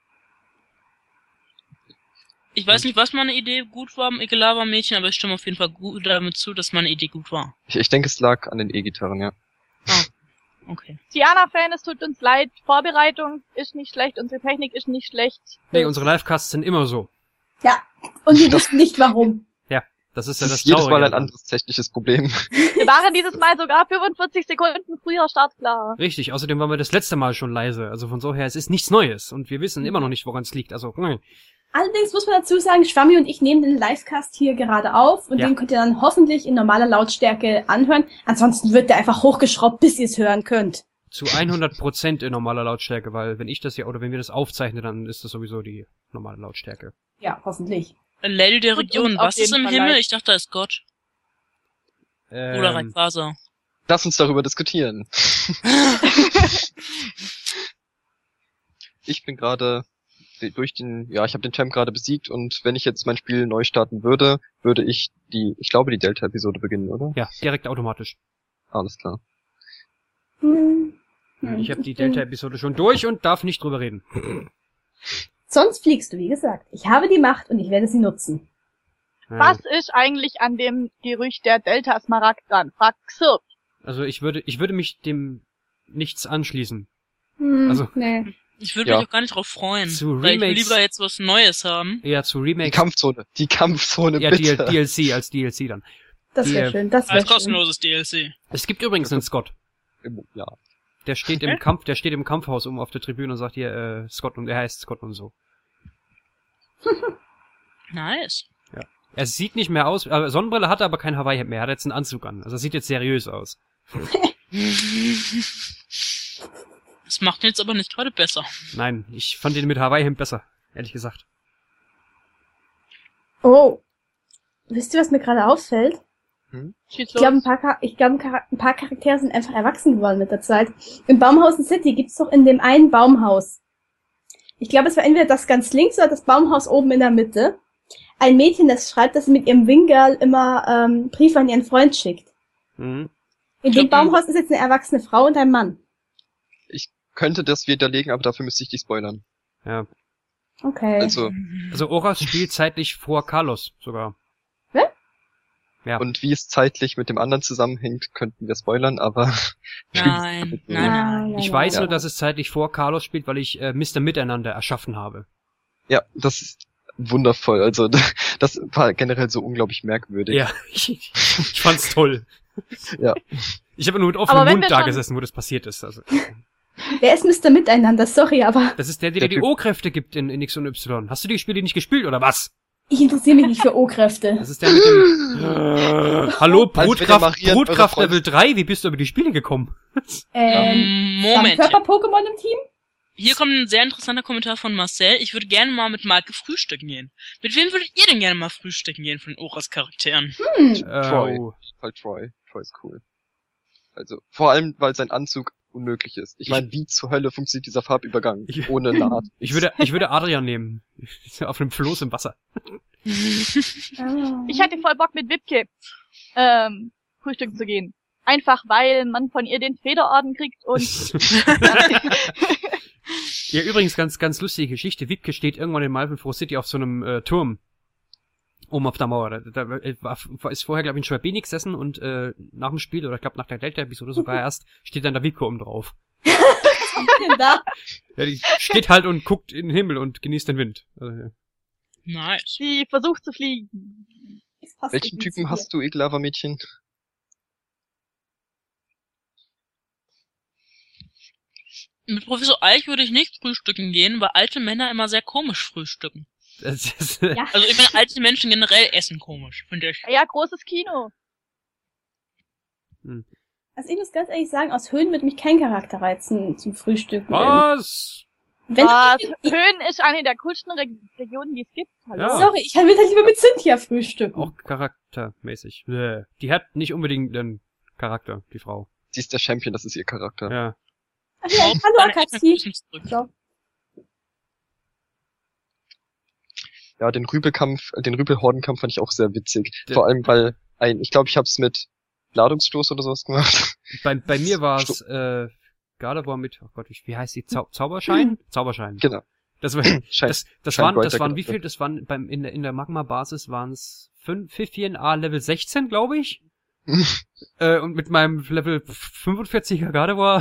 Ich weiß nicht, was meine Idee gut war im Ekelava-Mädchen, aber ich stimme auf jeden Fall gut damit zu, dass meine Idee gut war. Ich, ich denke, es lag an den E-Gitarren, ja. Okay. Diana-Fan, es tut uns leid. Vorbereitung ist nicht schlecht, unsere Technik ist nicht schlecht. Nee, unsere Livecasts sind immer so. Ja, und wir wissen nicht warum. Das ist ja Das das ist jedes Mal Traurige ein daran. anderes technisches Problem. Wir waren dieses Mal sogar fünfundvierzig Sekunden früher startklar. Richtig, außerdem waren wir das letzte Mal schon leise. Also von so her, es ist nichts Neues. Und wir wissen immer noch nicht, woran es liegt. Also, hm. Allerdings muss man dazu sagen, Schwammi und ich nehmen den Livecast hier gerade auf und Ja. den könnt ihr dann hoffentlich in normaler Lautstärke anhören. Ansonsten wird der einfach hochgeschraubt, bis ihr es hören könnt. zu hundert Prozent in normaler Lautstärke, weil wenn ich das ja, oder wenn wir das aufzeichnen, dann ist das sowieso die normale Lautstärke. Ja, hoffentlich. Ein Lady der Tut Region, uns auf was ist jeden im Fall Himmel? leid. Ich dachte, da ist Gott. Ähm, Oder Rayquaza. Lass uns darüber diskutieren. Ich bin gerade durch den, ja, ich habe den Champ gerade besiegt und wenn ich jetzt mein Spiel neu starten würde, würde ich die, ich glaube, die Delta-Episode beginnen, oder? ja, direkt automatisch. Alles klar. Hm. Hm, Ich habe die bin- Delta-Episode schon durch und darf nicht drüber reden. Sonst fliegst du, wie gesagt. Ich habe die Macht und ich werde sie nutzen. Ja. Was ist eigentlich an dem Gerücht der Delta-Smaragd dran? Fragt Xirp. Also ich würde, ich würde mich dem nichts anschließen. Hm, Also- nee. Ich würde Ja. mich auch gar nicht drauf freuen. Zu weil ich will Remakes- lieber jetzt was Neues haben. Eher zu Die Remakes. Kampfzone. Die Kampfzone, Ja, bitte. D L C als D L C dann. Das wäre Die- schön, das wäre Als schön. kostenloses D L C. Es gibt übrigens einen Scott. Ja. Der steht im Kampf, der steht im Kampfhaus oben auf der Tribüne und sagt hier, äh, Scott und er heißt Scott und so. Nice. Er sieht nicht mehr aus, aber Sonnenbrille hat er aber kein Hawaii-Hemd mehr. Er hat jetzt einen Anzug an. Also er sieht jetzt seriös aus. Das macht ihn jetzt aber nicht gerade besser. Nein, ich fand ihn mit Hawaii-Hemd besser, ehrlich gesagt. Oh. Wisst ihr, was mir gerade auffällt? Schieß Ich glaube, ein los. paar, Char- ich glaub, ein, Char- ein paar Charaktere sind einfach erwachsen geworden mit der Zeit. Im Baumhausen City gibt's doch in dem einen Baumhaus. Ich glaube, es war entweder das ganz links oder das Baumhaus oben in der Mitte. Ein Mädchen, das schreibt, dass sie mit ihrem Wingerl immer ähm, Briefe an ihren Freund schickt. Mhm. In Ich dem glaub, Baumhaus ist jetzt eine erwachsene Frau und ein Mann. Ich könnte das widerlegen, aber dafür müsste ich die spoilern. Ja. Okay. Also, Also Oras spielt zeitlich vor Carlos sogar. Ja. und wie es zeitlich mit dem anderen zusammenhängt, könnten wir spoilern, aber... Nein, nein, nein. Ich weiß nur, dass es zeitlich vor Carlos spielt, weil ich äh, Mister Miteinander erschaffen habe. Ja, das ist wundervoll. Also, das war generell so unglaublich merkwürdig. Ja, ich, ich fand's toll. Ja. Ich habe nur mit Aber offenem wenn Mund wir da schon- gesessen, wo das passiert ist. Also, Wer ist Mister Miteinander? Sorry, aber das ist der, der Der dir die Typ- O-Kräfte gibt in, in X und Y. Hast du die Spiele nicht gespielt, oder was? ich interessiere mich nicht für O-Kräfte. Das ist der mit dem... Äh, hallo, Als wenn der Brutkraft, Marian Brutkraft eure Level drei, wie bist du über die Spiele gekommen? Ähm, Moment. Körper-Pokémon im Team? Hier kommt ein sehr interessanter Kommentar von Marcel. Ich würde gerne mal mit Marke frühstücken gehen. Mit wem würdet ihr denn gerne mal frühstücken gehen von den Oras-Charakteren? Hm. Troy. oh. Halt Troy. Troy ist cool. Also, vor allem, weil sein Anzug unmöglich ist. Ich meine, wie zur Hölle funktioniert dieser Farbübergang Ich- ohne Naht? Ich würde, ich würde Adrian nehmen. Auf einem Floß im Wasser. Ah. Ich hätte voll Bock mit Wipke ähm, frühstücken zu gehen. Einfach weil man von ihr den Federorden kriegt und Ja, übrigens, ganz, ganz lustige Geschichte. Wiebke steht irgendwann in Malvenfroh City auf so einem äh, Turm. Oben auf der Mauer. Da, da war, war, ist vorher, glaube ich, ein Schwabini gesessen und äh, nach dem Spiel, oder ich glaube nach der Delta-Episode sogar erst, steht dann da Wiebke oben drauf. da. Ja, die steht halt und guckt in den Himmel und genießt den Wind. Also, ja. Nice. sie versucht zu fliegen. Das passt Welchen irgendwie zu Typen dir. hast du, Ekelava-Mädchen? Mit Professor Eich würde ich nicht frühstücken gehen, weil alte Männer immer sehr komisch frühstücken. Das ist, Ja. Also ich meine, alte Menschen generell essen komisch, finde ich. Ja, großes Kino. Also ich muss ganz ehrlich sagen, aus Höhen wird mich kein Charakter reizen zum Frühstücken. Was? Wenn Was? ich, Höhen ist eine der coolsten Re Regionen, die es gibt. Hallo? Ja. sorry, ich will halt lieber mit Cynthia frühstücken. Auch charaktermäßig. Bäh. Die hat nicht unbedingt einen Charakter, die Frau. Sie ist der Champion, das ist ihr Charakter. Ja. Ach ja, hallo Meine Akatsuki. Eltern zurück. So. Ja, den Rübelkampf, den Rübelhordenkampf fand ich auch sehr witzig. Der- Vor allem, weil ein, ich glaube, ich habe es mit Ladungsstoß oder sowas gemacht. Bei, bei mir war es äh, Gardevoir mit, oh Gott, wie, wie heißt die? Zau Zauberschein? Zauberschein. Genau. Das war, Schein, das, das Schein waren, das Gold, waren der wie Charakter. viel? Das waren beim in der in der Magma-Basis waren es vierzehn A Level sechzehn, glaube ich. äh, und mit meinem Level fünfundvierziger Gardevoir.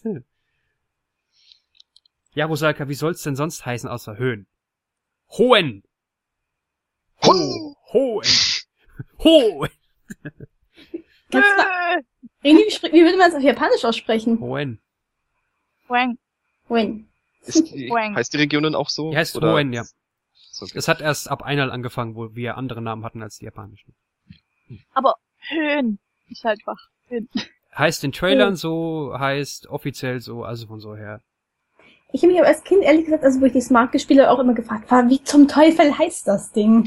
Ja, Rosalka, wie soll's denn sonst heißen außer Höhen? Hohen! Ho! Hohen! Hohen! Ganz mal, Äh, René, wie, spr- wie würde man es auf Japanisch aussprechen? Hohen. Wang. Win. Ist die, Wang. heißt die Region denn auch so? Die heißt Oder- Hoenn, ja. So, okay. Das hat erst ab Einhal angefangen, wo wir andere Namen hatten als die japanischen. Aber Höhen ist halt einfach Höhen. Heißt in Trailern so, heißt offiziell so, also von so her. Ich habe mich aber als Kind, ehrlich gesagt, also wo ich die Smart gespielt habe, auch immer gefragt, war, wie zum Teufel heißt das Ding?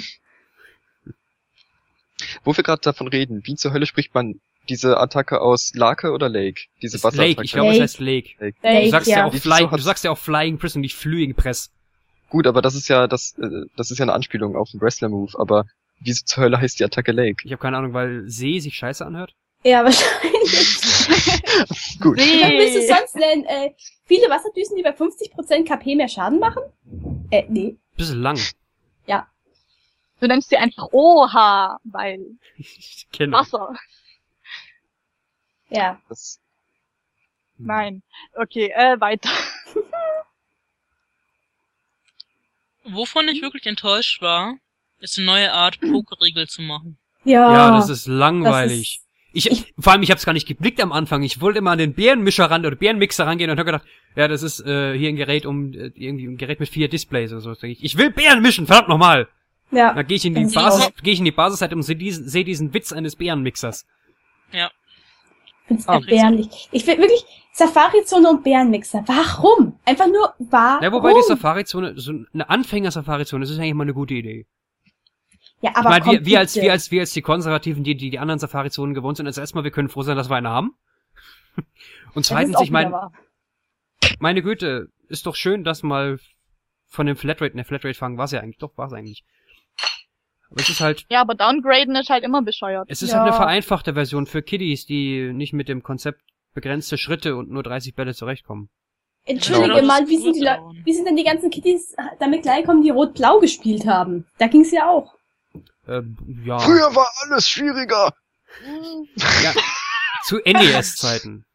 Wo wir gerade davon reden, wie zur Hölle spricht man diese Attacke aus? Lake oder Lake? Diese Ist Wasserattacke. Lake, ich glaube, es Lake. heißt Lake. Lake. Du Lake, sagst ja, ja. auch Wieso Flying, du hat's- sagst ja auch Flying Press und nicht Flying Press. Gut, aber das ist ja das, äh, das ist ja eine Anspielung auf den Wrestler-Move, aber wieso zur Hölle heißt die Attacke Lake? Ich habe keine Ahnung, weil See sich scheiße anhört. Ja, wahrscheinlich. Gut. Was willst du Nee. sonst denn? Äh, viele Wasserdüsen, die bei fünfzig Prozent K P mehr Schaden machen? Äh, nee. Bisschen lang. Du nennst sie einfach Oha, weil Ich kenne. Wasser. Ja. Das, Nein. Okay, äh, weiter. Wovon ich wirklich enttäuscht war, ist eine neue Art, Pokerregel zu machen. Ja. Ja, das ist langweilig. Das ich, ich- vor allem, ich habe es gar nicht geblickt am Anfang. Ich wollte immer an den Bärenmischer ran oder Bärenmixer rangehen und habe gedacht, ja, das ist äh, hier ein Gerät um äh, irgendwie ein Gerät mit vier Displays oder so. Sag Ich, ich will Bären mischen, verdammt nochmal. ja. Dann gehe ich in die Das ist Basis, auch- gehe ich in die Basisseite und sehe diesen, seh diesen Witz eines Bärenmixers. Ja. Ich find's Ah. erbärmlich. Ich will wirklich Safari-Zone und Bärenmixer. Warum? Einfach nur warum? Ja, wobei die Safari-Zone, so eine Anfänger-Safari-Zone, das ist eigentlich mal eine gute Idee. Ja, Ich aber meine, wir, komm, wir als, bitte. wir als, wir als die Konservativen, die, die die anderen Safari-Zonen gewohnt sind, also erstmal, wir können froh sein, dass wir eine haben. Und Das ist zweitens, auch ich wieder meine, wahr. meine Güte, ist doch schön, dass mal von dem Flatrate, ne, Flatrate fangen war's ja eigentlich, doch, war's eigentlich. Aber es ist halt, Ja, aber Downgraden ist halt immer bescheuert. es ist Ja. halt eine vereinfachte Version für Kiddies, die nicht mit dem Konzept begrenzte Schritte und nur dreißig Bälle zurechtkommen. Entschuldige Genau. mal, wie sind, die Le wie sind denn die ganzen Kitties damit klargekommen, die Rot-Blau gespielt haben? Da ging's ja auch. Ähm, ja. Früher war alles schwieriger. ja. Zu N E S-Zeiten.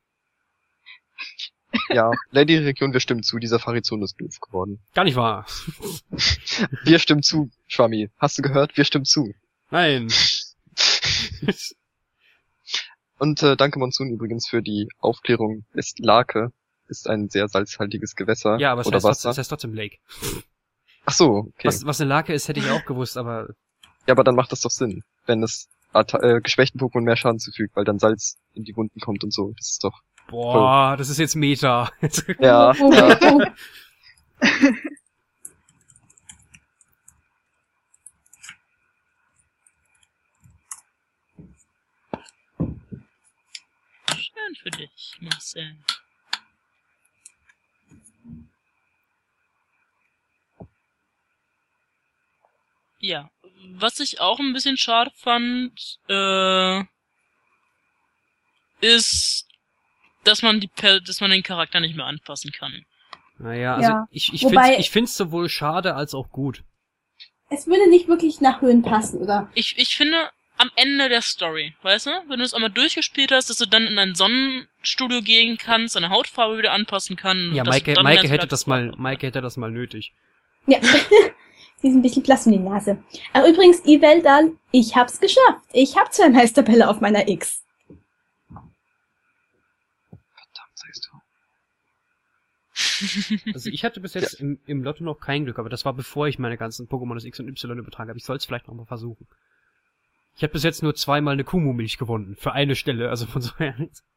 Ja, Lady-Region, wir stimmen zu, dieser Farizon ist doof geworden. Gar nicht wahr. Wir stimmen zu, Schwammi. Hast du gehört? Wir stimmen zu. Nein. Und äh, danke Monsun übrigens für die Aufklärung. Ist Lake ist ein sehr salzhaltiges Gewässer Ja, aber es oder heißt, trotzdem, Wasser. es heißt trotzdem Lake. Ach so, okay. Was, was eine Lake ist, hätte ich auch gewusst, aber Ja, aber dann macht das doch Sinn, wenn es Atta äh, geschwächten Pokémon mehr Schaden zufügt, weil dann Salz in die Wunden kommt und so. Das ist doch... boah, das ist jetzt Meta. Ja, Oh, ja. oh, oh. Schön für dich, Marcel. Ja, was ich auch ein bisschen schade fand, äh, ist, dass man die, Per- dass man den Charakter nicht mehr anpassen kann. Naja, also Ja. ich, ich Wobei- find's, ich find's sowohl schade als auch gut. Es würde nicht wirklich nach Höhen passen, oder? Ich, ich finde, am Ende der Story, weißt du, wenn du es einmal durchgespielt hast, dass du dann in ein Sonnenstudio gehen kannst, deine Hautfarbe wieder anpassen kannst. Ja, dass du Maike, dann Maike ganz hätte wieder das mal, Maike hätte das mal nötig. Ja. Sie ist ein bisschen blass um die Nase. Aber übrigens, Iveldal, ich hab's geschafft. Ich hab zwei Meisterbälle auf meiner X. Verdammt, sagst du. Also ich hatte bis jetzt im, im Lotto noch kein Glück, aber das war bevor ich meine ganzen Pokémon des X und Y übertragen habe. Ich soll es vielleicht noch mal versuchen. Ich habe bis jetzt nur zweimal eine Kumu-Milch gewonnen. Für eine Stelle, also von so her.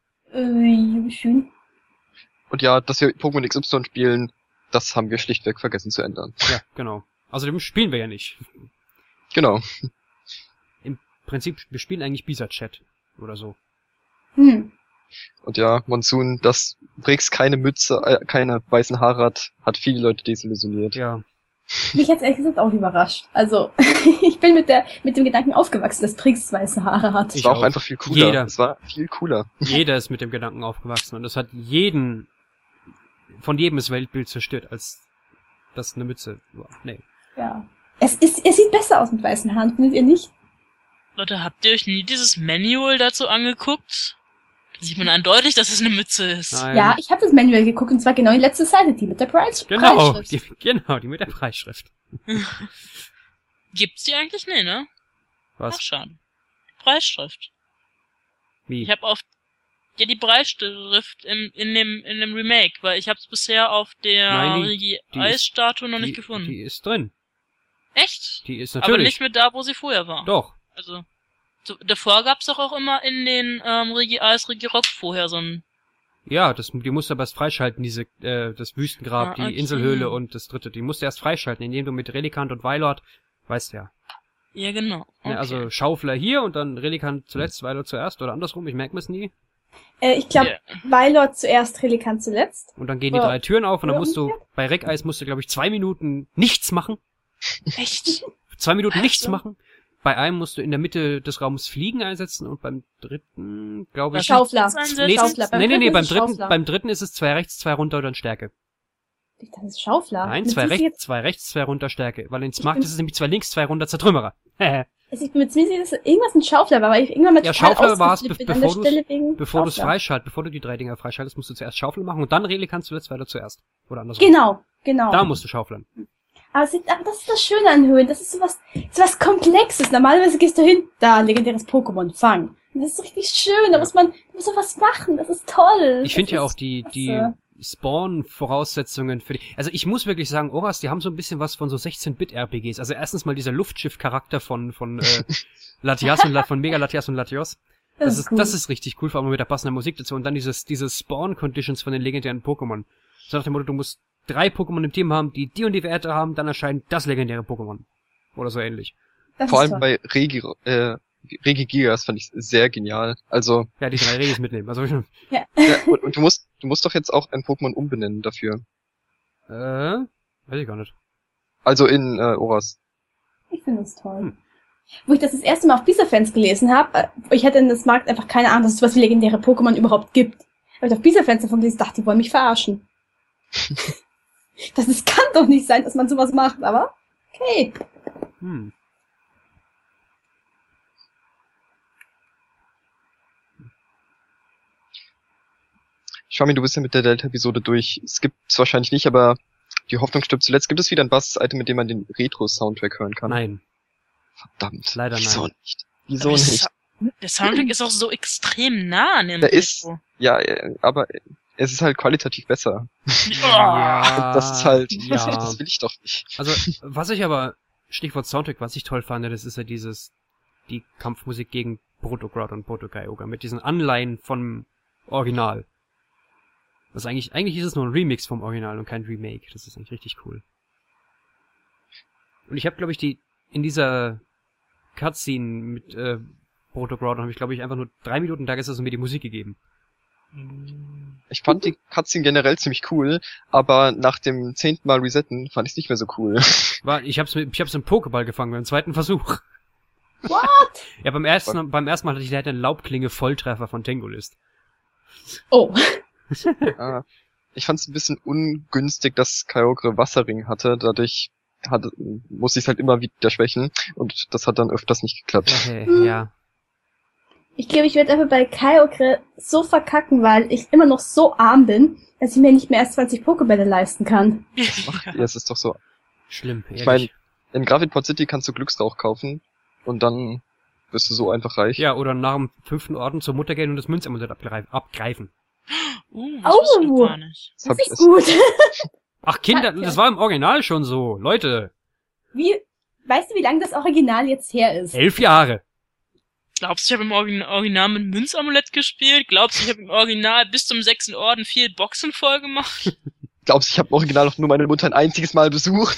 Äh, schön. Und ja, dass wir Pokémon X Y spielen, das haben wir schlichtweg vergessen zu ändern. Ja, genau. Außerdem spielen wir ja nicht. Genau. Im Prinzip, wir spielen eigentlich Bisa-Chat oder so. Hm. Und ja, Monsun, dass Brix keine Mütze, äh, keine weißen Haare hat, hat viele Leute desillusioniert. Ja. Mich hat's ehrlich gesagt auch überrascht. Also, ich bin mit der, mit dem Gedanken aufgewachsen, dass Trix weiße Haare hat. Es Ich war auch auch. einfach viel cooler. Jeder. Es war viel cooler. Jeder ist mit dem Gedanken aufgewachsen und das hat jeden, von jedem das Weltbild zerstört, als das eine Mütze war. Nee. Ja. Es ist, es sieht besser aus mit weißen Haaren, findet ihr nicht? Leute, habt ihr euch nie dieses Manual dazu angeguckt? Da sieht man eindeutig, dass es eine Mütze ist. Nein. Ja, ich habe das Manual geguckt und zwar genau die letzte Seite, die mit der Preis Genau, Preisschrift. die, genau, die mit der Preisschrift. Gibt's die eigentlich? Nee, ne? Was? Ach, schade. Preisschrift. Wie? Ich habe auf ja die Preisschrift im, in dem in dem Remake, weil ich habe es bisher auf der Nein, die- Regi die Eis-Statue noch die, nicht gefunden. Die ist drin. Echt? Die ist Aber natürlich. nicht mit da, wo sie vorher war. Doch. Also so, davor gab's doch auch immer in den ähm, Regi Eis, Regi Rock vorher so ein Ja, das, die musst du aber erst freischalten, diese, äh, das Wüstengrab, Ah, die okay. Inselhöhle und das dritte. Die musst du erst freischalten, indem du mit Relikant und Weilord, weißt ja. ja genau. Okay. Ne, also Schaufler hier und dann Relikant zuletzt, Weilord zuerst oder andersrum, ich merke mir's nie. Äh, ich glaube, Ja. Weilord zuerst, Relikant zuletzt. Und dann gehen die Ja. drei Türen auf und dann Ja, musst du, bei Reckeis musst du, glaube ich, zwei Minuten nichts machen. Echt? Zwei Minuten Ach nichts so. machen. Bei einem musst du in der Mitte des Raums Fliegen einsetzen und beim dritten, glaube ich... Was? Schaufler. Jetzt einsetzen? Nee, Schaufler. Beim nee, nee, nee, dritten beim ist es dritten, Schaufler. beim dritten ist es zwei rechts, zwei runter und dann Stärke. Ich dachte, das ist Schaufler. Nein, Mit zwei Sicherheit- rechts, zwei rechts, zwei runter Stärke. Weil in Ich Smart bin- ist es nämlich zwei links, zwei runter Zertrümmerer. Hehe. Also ich bin mir ziemlich sicher, dass irgendwas ein Schaufler war, weil ich irgendwann mal Ja, total Schaufler war's, ausgeflippt be- bin an der bevor du's- Stelle wegen Bevor du es Schaufler. freischaltest, bevor du die drei Dinger freischaltest, musst du zuerst Schaufel machen und dann Relikant zuletzt weiter zuerst. Oder andersrum. Genau, genau. Da musst du schaufeln. Aber, es ist, aber das ist das Schöne an Höhen. Das ist sowas, sowas Komplexes. Normalerweise gehst du hin, da, legendäres Pokémon, fang. Und das ist richtig schön. Da Ja. muss man, da muss man was machen. Das ist toll. Ich Das finde ja ist auch die, die klasse. Spawn-Voraussetzungen für die, also ich muss wirklich sagen, Oras, die haben so ein bisschen was von so sechzehn-Bit-R P Gs. Also erstens mal dieser Luftschiff-Charakter von, von, äh, Latias und La, von Mega Latias und Latios. Das ist, gut. das ist richtig cool, vor allem mit der passenden Musik dazu. Und dann dieses, diese Spawn-Conditions von den legendären Pokémon. So nach dem Motto, du musst drei Pokémon im Team haben, die die und die Werte haben, dann erscheint das legendäre Pokémon. Oder so ähnlich. Das Vor ist allem toll. bei Regi, äh, Regigigas fand ich sehr genial. Also, Ja, die drei Regis mitnehmen. Also, ja, und, und du musst, du musst doch jetzt auch ein Pokémon umbenennen dafür. äh, weiß ich gar nicht. Also in äh, Oras. Ich finde das toll. Hm. Wo ich das das erste Mal auf Bisa-Fans gelesen habe, äh, ich hatte in das Markt einfach keine Ahnung, dass es sowas wie legendäre Pokémon überhaupt gibt. Habe ich auf Bisa-Fans davon gelesen, dachte, die wollen mich verarschen. Das ist, kann doch nicht sein, dass man sowas macht, aber okay. Hm. Schwami, du bist ja mit der Delta-Episode durch. Es gibt's wahrscheinlich nicht, aber die Hoffnung stirbt zuletzt. Gibt es wieder ein Bass-Item, mit dem man den Retro-Soundtrack hören kann? Nein. Verdammt. Leider Wieso nein. nicht? Wieso Aber nicht? das- Der Soundtrack ist auch so extrem nah an dem Der ist, Retro. ja, äh, aber es ist halt qualitativ besser. Ja, Das ist halt, ja. das will ich doch nicht. Also, was ich aber, Stichwort Soundtrack, was ich toll fand, das ist ja dieses, die Kampfmusik gegen Proto-Grodd und Proto-Kyogre mit diesen Anleihen vom Original. Das eigentlich, eigentlich ist es nur ein Remix vom Original und kein Remake. Das ist eigentlich richtig cool. Und ich habe, glaube ich, die, in dieser Cutscene mit, äh, Proto-Grodd habe ich, glaube ich, einfach nur drei Minuten da gesessen und mir die Musik gegeben. Ich fand die Cutscene generell ziemlich cool, aber nach dem zehnten Mal Resetten fand ich es nicht mehr so cool. War, ich hab's, mit- ich hab's im Pokéball gefangen beim zweiten Versuch. What? Ja, beim ersten, beim ersten Mal hatte ich leider einen Laubklinge Volltreffer von Tangolist. Oh. Ah, ich fand es ein bisschen ungünstig, dass Kyogre Wasserring hatte, dadurch hatte, musste ich es halt immer wieder schwächen und das hat dann öfters nicht geklappt. Okay, ja. Ich glaube, ich werde einfach bei Kyogre so verkacken, weil ich immer noch so arm bin, dass ich mir nicht mehr erst zwanzig Pokébälle leisten kann. Ja, es ist doch so. Schlimm, Ich ehrlich. meine, in Gravidport City kannst du Glücksrauch kaufen und dann wirst du so einfach reich. Ja, oder nach dem fünften Orden zur Mutter gehen und das Münzamulett abgreif- abgreifen. Uh, das Au. wusste ich gar nicht. Das Das hab ich ist erst- gut. Ach Kinder, Ja. das war im Original schon so. Leute, Wie, weißt du, wie lange das Original jetzt her ist? elf Jahre. Glaubst du, ich habe im Origin Original mit Münzamulett gespielt? Glaubst du, ich habe im Original bis zum sechsten Orden viel Boxen voll gemacht? Glaubst du, ich habe im Original noch nur meine Mutter ein einziges Mal besucht?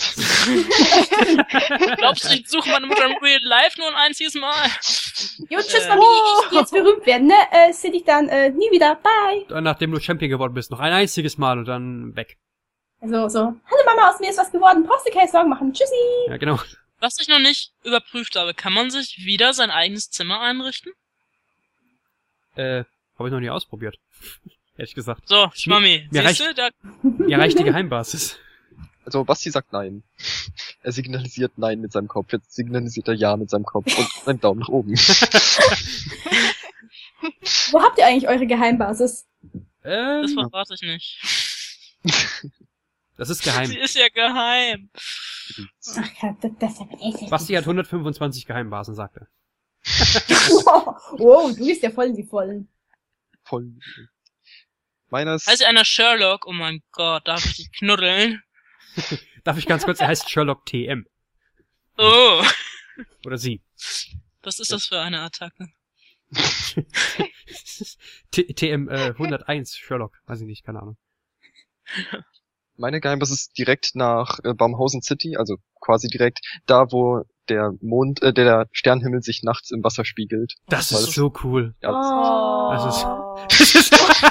Glaubst du, ich suche meine Mutter im Real Life nur ein einziges Mal? Jo, tschüss, Äh. Mami, ich, ich geh jetzt berühmt werden, ne? Äh, seh dich dann äh, nie wieder. Bye. Dann, nachdem du Champion geworden bist, noch ein einziges Mal und dann weg. Also so, hallo Mama, aus mir ist was geworden. Brauchst du keine Sorgen machen. Tschüssi. Ja, genau. Was ich noch nicht überprüft habe, kann man sich wieder sein eigenes Zimmer einrichten? Äh, habe ich noch nie ausprobiert. Ehrlich gesagt. So, Schmammi, mir siehst du, da, Mir reicht die Geheimbasis. Also Basti sagt nein. Er signalisiert nein mit seinem Kopf, jetzt signalisiert er ja mit seinem Kopf und einen Daumen nach oben. Wo habt ihr eigentlich eure Geheimbasis? das Ähm, verrate ich nicht. das ist geheim. Sie ist ja geheim. Ach ja, das, das ist ja echt. Basti hat hundertfünfundzwanzig Geheimbasen, sagt er. Wow, wow, du bist ja voll in die Vollen. Voll. Meiner ist, Heißt einer Sherlock? Oh mein Gott, darf ich dich knuddeln? Darf ich ganz kurz, er heißt Sherlock T M. Oh, Oder sie. was ist das für eine Attacke? T TM äh, hunderteins Sherlock. Weiß ich nicht, keine Ahnung. meine Geheimbasis ist direkt nach äh, Baumhausen City, also quasi direkt da, wo der Mond, äh, der, der Sternenhimmel sich nachts im Wasser spiegelt. Das Weil ist das- so cool. Ja, Oh. Das ist-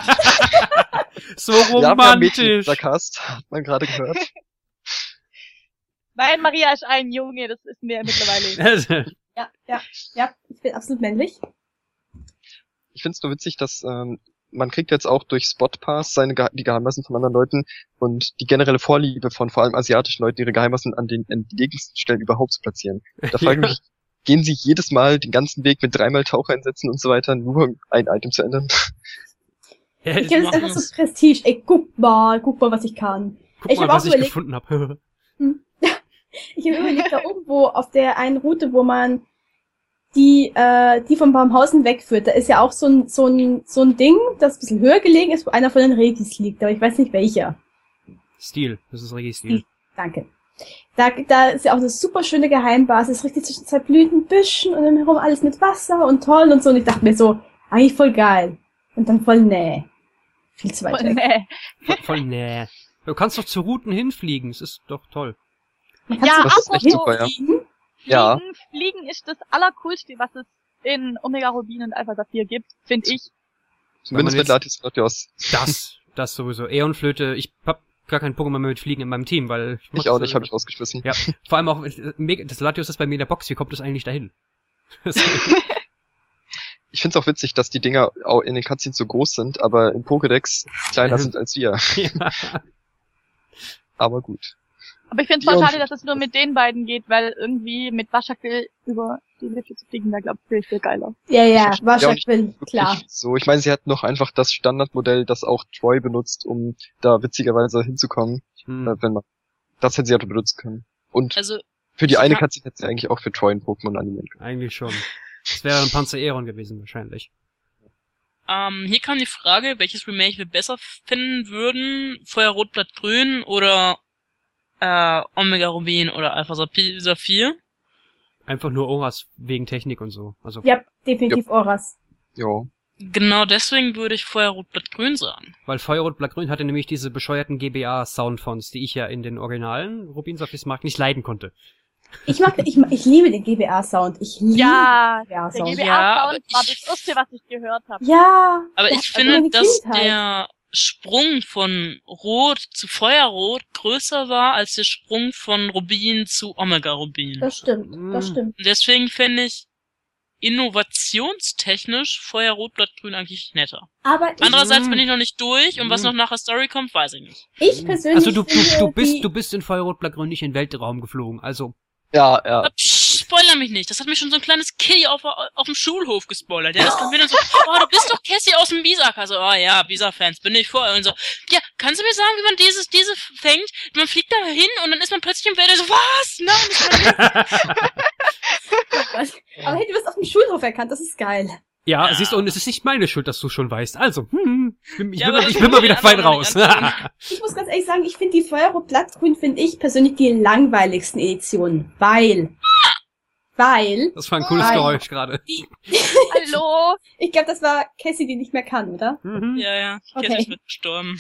so ja, wir haben Mädchen romantisch. Sarkast, hat man gerade gehört. Nein, Maria ist ein Junge, das ist mir mittlerweile. Ja, ja, ja, ich bin absolut männlich. Ich find's nur witzig, dass ähm, man kriegt jetzt auch durch Spotpass seine Ge die Geheimbasen von anderen Leuten und die generelle Vorliebe von vor allem asiatischen Leuten, ihre Geheimbasen an den entlegensten Stellen überhaupt zu platzieren. Da frage ich mich, gehen sie jedes Mal den ganzen Weg mit dreimal Tauch einsetzen und so weiter, nur um ein Item zu ändern? Ja, Ich glaube, das ist machen einfach es. so Prestige. Ey, guck mal, guck mal, was ich kann. guck ich mal, hab auch was ich überlegt- gefunden habe. Ich habe überlegt, da irgendwo auf der einen Route, wo man die, äh, die von Baumhausen wegführt, da ist ja auch so ein, so ein, so ein Ding, das ein bisschen höher gelegen ist, wo einer von den Regis liegt, aber ich weiß nicht welcher. Stil. Das ist Regie-Stil. Danke. Da, da ist ja auch eine super schöne Geheimbasis, richtig zwischen zwei blühenden Büschen und dann herum alles mit Wasser und toll und so. Und ich dachte mir so, eigentlich voll geil. Und dann voll nee. Viel zu weit weg. Nee. Voll, voll nee. Du kannst doch zu Routen hinfliegen. Es ist doch toll. Man kann Ja, so das ist echt apropos super, ja. fliegen. Ja. Fliegen, Fliegen ist das Allercoolste, was es in Omega Rubin und Alpha Saphir gibt, finde ich. Zumindest mit jetzt- Latios Latios. Das, das sowieso. Eonflöte. Ich hab gar keinen Pokémon mehr mit Fliegen in meinem Team, weil... Ich auch nicht, habe ich rausgeschmissen. Ja, vor allem auch, äh, mega- das Latios ist bei mir in der Box. Wie kommt das eigentlich dahin? Ich find's auch witzig, dass die Dinger auch in den Cutscenes so groß sind, aber im Pokédex kleiner Ja. sind als wir. Ja. Aber gut. Aber ich finde es voll schade, dass es nur mit den beiden geht, weil irgendwie mit Waschakil über die Lifte zu fliegen, da glaube ich, viel, viel geiler. Ja, ja, Das war ja auch schon nicht will, klar. wirklich So, ich meine, sie hatten noch einfach das Standardmodell, das auch Troy benutzt, um da witzigerweise hinzukommen, Hm. äh, wenn man, das hätten sie halt benutzen können. Und Also, für die ich eine hab- Cutscene hätten sie eigentlich auch für Troy ein Pokémon animieren können. Eigentlich schon. Das wäre ein Panzer-Eron gewesen, wahrscheinlich. ähm, hier kam die Frage, welches Remake wir besser finden würden. Feuerrot, Blattgrün oder äh, Omega Rubin oder Alpha Saphi- Saphir. Einfach nur Oras wegen Technik und so. Also, Ja, definitiv Oras. Jo. Genau deswegen würde ich Feuerrot, Blattgrün sagen. weil Feuerrot Blattgrün hatte nämlich diese bescheuerten G B A-Soundfonts, die ich ja in den originalen Rubin Saphirs Markt nicht leiden konnte. Ich mag, ich, ich liebe den G B A-Sound. Ich liebe Ja, den G B der A-Sound. G B Ja, aber A-Sound war ich- das erste, was ich gehört habe. Ja. Aber der ich hat also finde, meine dass Kindheit. der Sprung von Rot zu Feuerrot größer war als der Sprung von Rubin zu Omega Rubin. Das stimmt, das Mm. stimmt. Und deswegen finde ich innovationstechnisch Feuerrot, Blattgrün eigentlich netter. Aber ich, Andererseits Mm. bin ich noch nicht durch und was Mm. noch nach der Story kommt, weiß ich nicht. ich persönlich Also du, du, finde du bist, die, du bist in Feuerrot Blattgrün nicht in den Weltraum geflogen, also. Ja, ja. Aber psch, spoiler mich nicht. Das hat mich schon so ein kleines Kitty auf, auf dem Schulhof gespoilert. Der ist dann wieder so, oh, du bist doch Cassie aus dem Bisa. Also, oh ja, Bisa-Fans, bin ich vorher. Und so, ja, kannst du mir sagen, wie man dieses, diese fängt? Man fliegt da hin und dann ist man plötzlich im Wälder so, was? Nein, das war nicht. aber hey, du wirst auf dem Schulhof erkannt, das ist geil. Ja, Ja. siehst du, und es ist nicht meine Schuld, dass du schon weißt. Also, hm, ich bin, ich Ja, bin, aber mal- das ich bin mal muss wieder ich fein einfach raus. nicht antun. Ich muss ganz ehrlich sagen, ich finde die Feuerrot Blattgrün, finde ich persönlich die langweiligsten Editionen, weil, weil, Das war ein cooles Nein. Geräusch gerade. Hallo? ich glaube, das war Cassie, die nicht mehr kann, oder? Mhm. Ja, ja, Okay. Cassie wird gestorben.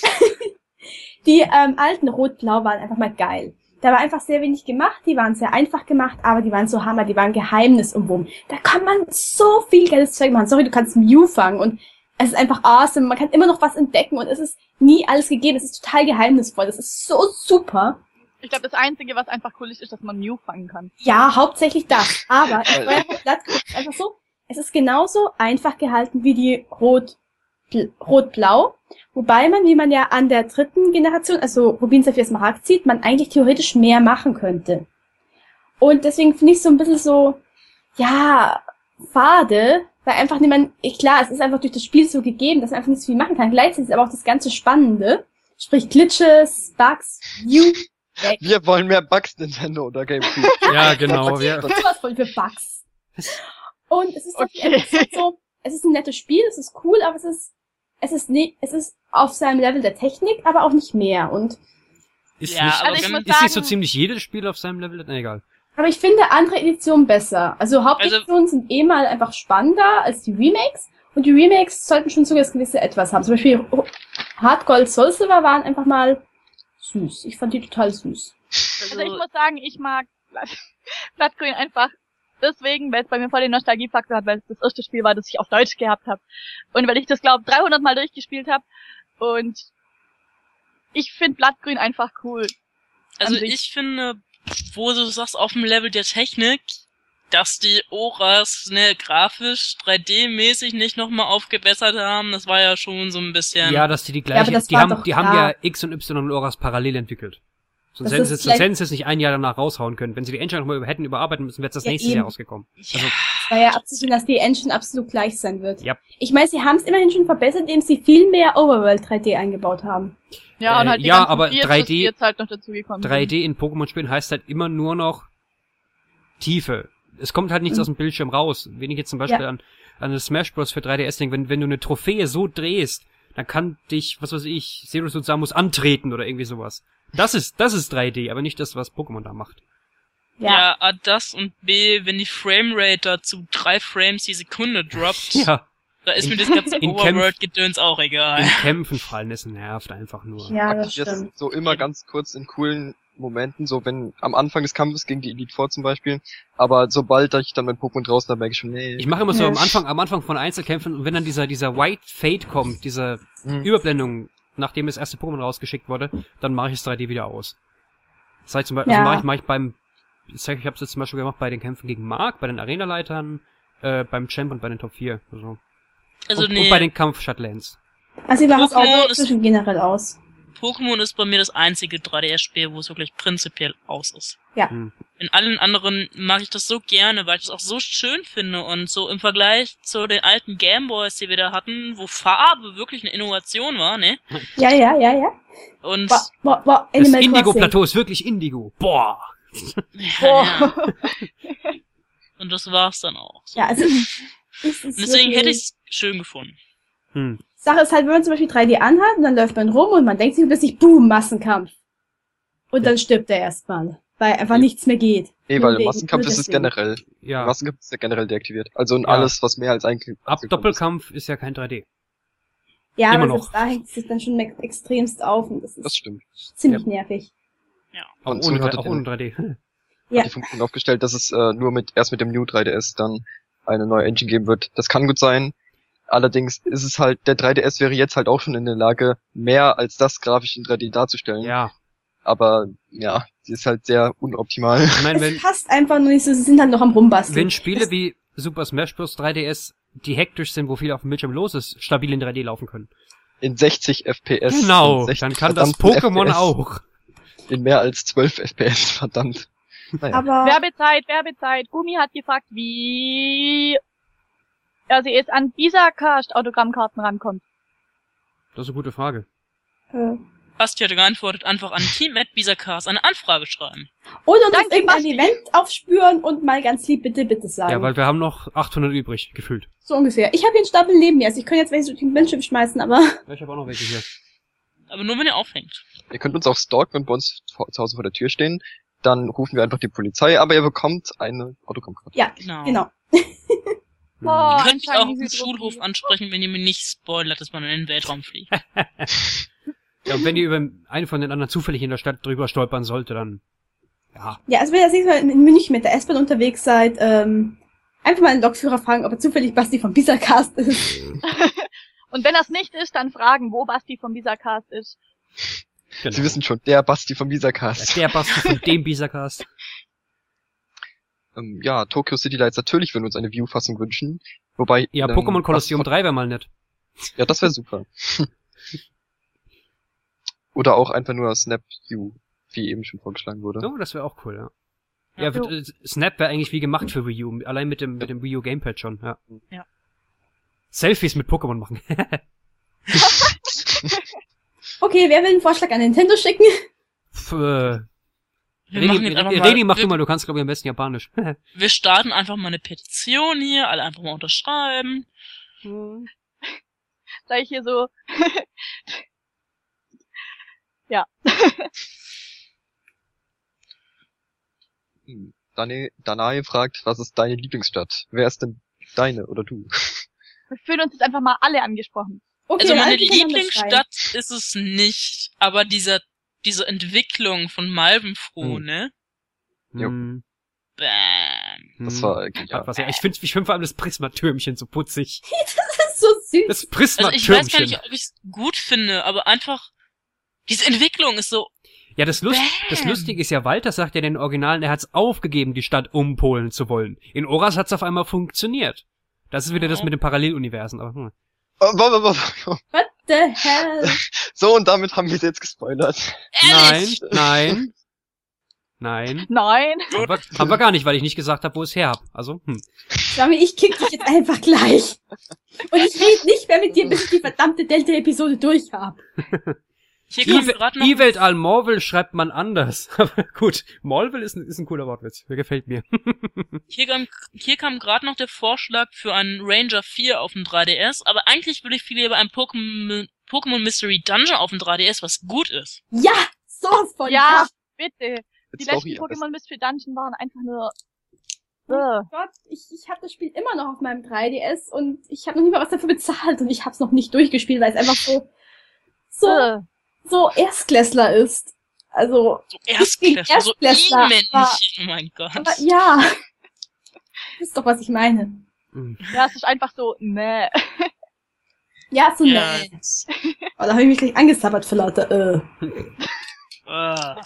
Die ähm, alten Rot-Blau waren einfach mal geil. Da war einfach sehr wenig gemacht, die waren sehr einfach gemacht, aber die waren so Hammer, die waren geheimnisumwoben. Da kann man so viel geiles Zeug machen. Sorry, du kannst Mew fangen und es ist einfach awesome, man kann immer noch was entdecken und es ist nie alles gegeben, es ist total geheimnisvoll, das ist so super. Ich glaube, das Einzige, was einfach cool ist, ist, dass man Mew fangen kann. Ja, hauptsächlich das, aber in Feuerrot Blattgrün ist einfach so, es ist genauso einfach gehalten wie die Rot, Bl- Rot-Blau, wobei man, wie man ja an der dritten Generation, also Rubin, Saphir, Smaragd sieht, man eigentlich theoretisch mehr machen könnte. Und deswegen finde ich so ein bisschen so, ja, fade, weil einfach niemand, ich, klar, es ist einfach durch das Spiel so gegeben, dass man einfach nicht so viel machen kann. Gleichzeitig ist aber auch das ganze Spannende, sprich Glitches, Bugs, View, weg. Wir wollen mehr Bugs, Nintendo oder GameCube. Ja, genau. Und Wir, sowas voll für Bugs. Und es ist Okay. okay. so, es ist ein nettes Spiel, es ist cool, aber es ist, es ist nicht, es ist auf seinem Level der Technik, aber auch nicht mehr. Und, ist Ja, nicht, aber Also ich wenn- muss ist nicht so sagen, ziemlich jedes Spiel auf seinem Level? Na, egal. aber ich finde andere Editionen besser. Also Haupteditionen sind eh mal einfach spannender als die Remakes. Und die Remakes sollten schon sogar das gewisse Etwas haben. Zum Beispiel Hard Gold, Soul Silver waren einfach mal süß. Ich fand die total süß. Also ich muss sagen, ich mag Blatt, Blattgrün einfach deswegen, weil es bei mir voll den Nostalgiefaktor hat, weil es das erste Spiel war, das ich auf Deutsch gehabt habe. Und weil ich das, glaube dreihundert Mal durchgespielt habe. Und ich finde Blattgrün einfach cool. Also an sich. ich finde, wo du sagst, auf dem Level der Technik, dass die Oras ne, grafisch drei D-mäßig nicht nochmal aufgebessert haben, das war ja schon so ein bisschen... Ja, dass die die aber gleiche, das die war haben, doch die haben klar. ja X und Y Oras parallel entwickelt. Sonst Das hätten ist sie es- sonst vielleicht- hätten sie es nicht ein Jahr danach raushauen können. Wenn sie die Engine nochmal hätten überarbeiten müssen, wäre es das Ja, nächste eben. Jahr rausgekommen. Ja, Also, Es war ja abzusehen, dass die Engine absolut gleich sein wird. Ja. Ich meine, sie haben es immerhin schon verbessert, indem sie viel mehr Overworld drei D eingebaut haben. Ja, und Äh, halt die ja, ganzen aber Features, drei D die jetzt halt noch dazugekommen drei sind. D in Pokémon-Spielen heißt halt immer nur noch Tiefe. Es kommt halt nichts Mhm. aus dem Bildschirm raus. Wenn ich jetzt zum Beispiel Ja. an, an das Smash Bros. Für drei D S denke, wenn, wenn du eine Trophäe so drehst, dann kann dich, was weiß ich, Zero Suit Samus antreten oder irgendwie sowas. Das ist, das ist drei D, aber nicht das, was Pokémon da macht. ja. A, das und B, wenn die Framerate dazu drei Frames die Sekunde droppt, Ja. da ist mir das ganze in Kämpf- Overworld-Gedöns auch egal. In Kämpfen fallen, es nervt einfach nur. Ja, Mag das ich jetzt stimmt. so immer ganz kurz in coolen Momenten, so wenn am Anfang des Kampfes gegen die Elite Four zum Beispiel, aber sobald ich dann mein Pokémon draußen habe, merke ich schon, nee. Ich mache immer so Ja. am Anfang, am Anfang von Einzelkämpfen und wenn dann dieser, dieser White Fade kommt, diese Hm. Überblendung, nachdem das erste Pokémon rausgeschickt wurde, dann mache ich das drei D wieder aus. Das heißt zum Beispiel, Ja. also mache ich, mach ich beim, ich sag, ich habe es jetzt zum Beispiel gemacht bei den Kämpfen gegen Mark, bei den Arenaleitern, äh, beim Champ und bei den Top vier. Also. Also und, nee, und bei den Kampf-Shutlands. Also ich mache es Pokémon auch ist- zwischen generell aus. Pokémon ist bei mir das einzige drei D S-Spiel, wo es wirklich prinzipiell aus ist. Ja. Hm. In allen anderen mag ich das so gerne, weil ich das auch so schön finde und so im Vergleich zu den alten Gameboys, die wir da hatten, wo Farbe wirklich eine Innovation war, ne? Ja, ja, ja, ja. Und Boah, boah, boah, Das Animal Crossing. Indigo-Plateau ist wirklich Indigo. Boah. ja, ja. Und das war's dann auch. So. Ja, also, es ist Und deswegen wirklich- hätte ich's schön gefunden. Hm. Sache ist halt, wenn man zum Beispiel drei D anhat und dann läuft man rum und man denkt sich plötzlich, boom, Massenkampf. Und dann stirbt er erstmal, weil einfach Ja. nichts mehr geht. Nee, Nur weil wegen- Massenkampf nur ist es deswegen. generell. Ja. Massenkampf ist ja generell deaktiviert. Also und Ja. alles, was mehr als ein Ab Doppelkampf ist ja kein drei D. Ja, Immer aber noch. selbst da hängt es sich dann schon me- extremst auf und das ist Das stimmt. ziemlich nervig. Auch Und ohne, Zoom hatte auch den- ohne drei D. Ja. hat die Funktion aufgestellt, dass es äh, nur mit erst mit dem New drei D S dann eine neue Engine geben wird. Das kann gut sein. Allerdings ist es halt, der drei D S wäre jetzt halt auch schon in der Lage, mehr als das grafisch in drei D darzustellen. Ja. Aber ja, die ist halt sehr unoptimal. Ich meine, wenn, Es passt einfach nur nicht so, sie sind halt noch am Rumbasteln. wenn Spiele wie Super Smash Bros. drei D S, die hektisch sind, wo viel auf dem Bildschirm los ist, stabil in drei D laufen können. In sechzig F P S. Genau, in sechzig dann kann das verdammten Pokémon F P S, auch. In mehr als zwölf F P S, verdammt. Naja. Aber Werbezeit, Werbezeit. Gumi hat gefragt, wie er sie jetzt an Visa-Cast Autogrammkarten rankommt. Das ist eine gute Frage. äh, Basti hatte geantwortet, einfach an team at bisacast eine Anfrage schreiben. oder uns Danke, irgendein Basti. Event aufspüren und mal ganz lieb bitte, bitte sagen. Ja, weil wir haben noch achthundert übrig, gefühlt. so ungefähr. Ich habe hier einen Stapel neben mir, also ich kann jetzt welche durch den Bildschirm schmeißen, aber Ja, ich habe auch noch welche hier. Aber nur wenn ihr aufhängt. Ihr könnt uns auch stalken und bei uns vor- zu Hause vor der Tür stehen. Dann rufen wir einfach die Polizei, aber ihr bekommt eine Autogrammkarte. ja, Genau. genau. Hm. Oh, Könnt ihr ein auch tiny im Hydrophil. Schulhof ansprechen, wenn ihr mir nicht spoilert, dass man in den Weltraum fliegt. Ja, und wenn ihr über einen von den anderen zufällig in der Stadt drüber stolpern sollte, dann, ja. Ja, also wenn ihr das nächste Mal in München mit der S-Bahn unterwegs seid, ähm, einfach mal einen Lokführer fragen, ob er zufällig Basti vom Bisacast ist. Und wenn das nicht ist, dann fragen, wo Basti vom Visa-Cast ist. Genau. Sie wissen schon, der Basti vom Visacast. Der Basti von dem Bisacast. Ähm, ja, Tokyo City Lights, natürlich würden wir uns eine View-Fassung wünschen. Wobei. Ja, ähm, Pokémon Colosseum was- drei wäre mal nett. Ja, das wäre super. Oder auch einfach nur Snap View, wie eben schon vorgeschlagen wurde. Oh, das wäre auch cool, ja. Ja, Ja, wird, äh, Snap wäre eigentlich wie gemacht für Wii U, allein mit dem, mit dem Wii U Gamepad schon, ja. Ja. Selfies mit Pokémon machen. Okay, wer will einen Vorschlag an Nintendo schicken? Pff, äh, Wir Reni, machen jetzt einfach Reni, mal, mach du mal, du kannst glaube ich am besten Japanisch. wir, wir starten einfach mal eine Petition hier, alle einfach mal unterschreiben. Da ich hier so, Hm. Danae, Danae fragt, was ist deine Lieblingsstadt? Wer ist denn deine oder du? wir fühlen uns jetzt einfach mal alle angesprochen. Okay, Also meine alle miteinander Lieblingsstadt ist es nicht, aber diese, diese Entwicklung von Malvenfroh, Hm. ne? Jo. Hm, Bam. Das hm. war, Hat ja. was, ja. Ich finde ich find vor allem das Prisma-Türmchen so putzig. schreien. Das ist so süß. Das Also ich weiß gar Prisma-Türmchen. nicht, ob ich es gut finde, aber einfach, diese Entwicklung ist so, Ja, das, Lust, Bam. das Lustige ist ja, Walter sagt ja den Originalen, er hat's aufgegeben, die Stadt umpolen zu wollen. In Oras hat's auf einmal funktioniert. Das ist wieder das Ja. mit den Paralleluniversen. Aber, hm. Oh, wa- wa- wa- What the hell? So, und damit haben wir es jetzt gespoilert. Nein, ehrlich, nein, nein. Nein. Haben wir, haben wir gar nicht, weil ich nicht gesagt habe, wo es her hab. Also, hm. Sami, ich kick dich jetzt einfach gleich. Und ich rede nicht mehr mit dir, bis ich die verdammte Delta-Episode durch habe. hier kam Ewe- gerade noch, Ewelt al Morville schreibt man anders. Aber gut, Morville ist ein, ist ein cooler Wortwitz. Der gefällt mir. hier kam, hier kam gerade noch der Vorschlag für einen Ranger vier auf dem drei D S, aber eigentlich würde ich viel lieber ein Pokémon, Pokémon Mystery Dungeon auf dem drei D S, was gut ist. Ja, sowas von. Ja, bitte. Die Jetzt letzten Story am besten. Pokémon Mystery Dungeon waren einfach nur, Oh äh. Gott, ich, ich habe das Spiel immer noch auf meinem drei D S und ich habe noch nicht mal was dafür bezahlt und ich habe es noch nicht durchgespielt, weil es einfach so so äh. so Erstklässler ist. Also, So Erstklässler, so Erstklässler, I-Männchen, oh mein Gott. aber ja. Wisst doch, was ich meine. Hm. Ja, es ist einfach so, ne. Ja, so Ja. nett. Oh, da habe ich mich gleich angesabbert für lauter, äh. Ah.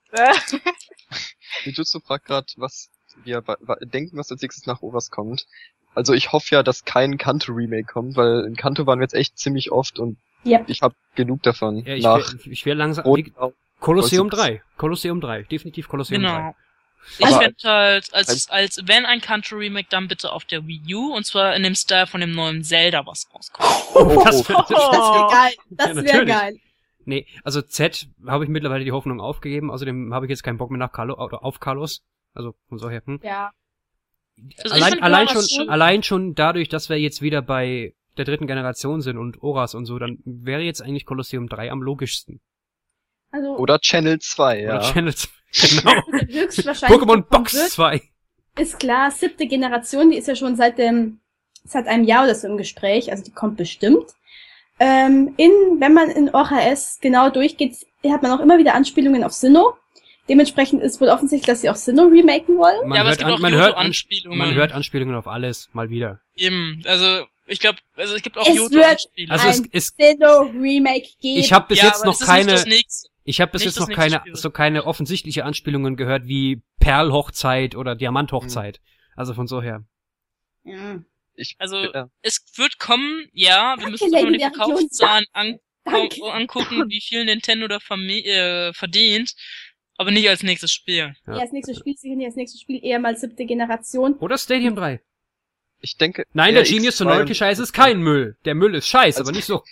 Jujutsu fragt gerade, was wir wa- wa- denken, was als nächstes nach Oras kommt. Also ich hoffe ja, dass kein Kanto-Remake kommt, weil in Kanto waren wir jetzt echt ziemlich oft und Yep. Ich habe genug davon. Ja, ich Nach wäre wär langsam... Rot- Wie, Kolosseum Kolosseum. drei. Kolosseum drei. Definitiv Kolosseum Genau. drei. Ich Aber- fände halt, als, als- als wenn ein Country-Remake, dann bitte auf der Wii U, und zwar in dem Style von dem neuen Zelda, was rauskommt. Oh, das wär, Das wäre geil. Das Ja, wäre natürlich. geil. Nee, also Z habe ich mittlerweile die Hoffnung aufgegeben. Außerdem habe ich jetzt keinen Bock mehr nach Carlo, oder auf Carlos. Also von so her. Hm. Ja. Also ich allein, find allein, Horas schon, schon- allein schon dadurch, dass wir jetzt wieder bei der dritten Generation sind und Oras und so, dann wäre jetzt eigentlich Kolosseum drei am logischsten. Also, Oder Channel zwei, ja. Oder Channel zwei. Genau. höchstwahrscheinlich Pokémon davon Box wird, zwei. ist klar, siebte Generation, die ist ja schon seit dem, seit einem Jahr oder so im Gespräch, also die kommt bestimmt. Ähm, in, wenn man in O H S genau durchgeht, hat man auch immer wieder Anspielungen auf Sinnoh. Dementsprechend ist wohl offensichtlich, dass sie auch Sinnoh remaken wollen. Man ja, aber hört es gibt an, auch man hört, an, Johto-Anspielungen. man hört Anspielungen auf alles, mal wieder. Eben, also ich glaube, also es gibt auch Es Johto-Anspielungen. Also es, Ein es, Sinnoh Remake geben. ich habe bis ja, jetzt aber noch es ist keine, nicht das nächste. ich habe bis nicht jetzt das noch nächste keine, Spiel. so keine offensichtliche Anspielungen gehört wie Perl-Hochzeit oder Diamant-Hochzeit. Also von so her. Ja. Ich, Also ja. es wird kommen, ja, wir Danke, müssen uns mal die Lady der Region. Verkaufszahlen an Danke. angucken, wie viel Nintendo da verme äh, verdient, aber nicht als nächstes Spiel. Ja. Ja. Das nächste Spiel, sicher nicht das nächste Spiel, eher mal siebte Generation. Oder Stadium drei. ich denke... Nein, eher der Genius X zwei Sonority Scheiß ist kein Müll. Der Müll ist Scheiß, Also- aber nicht so.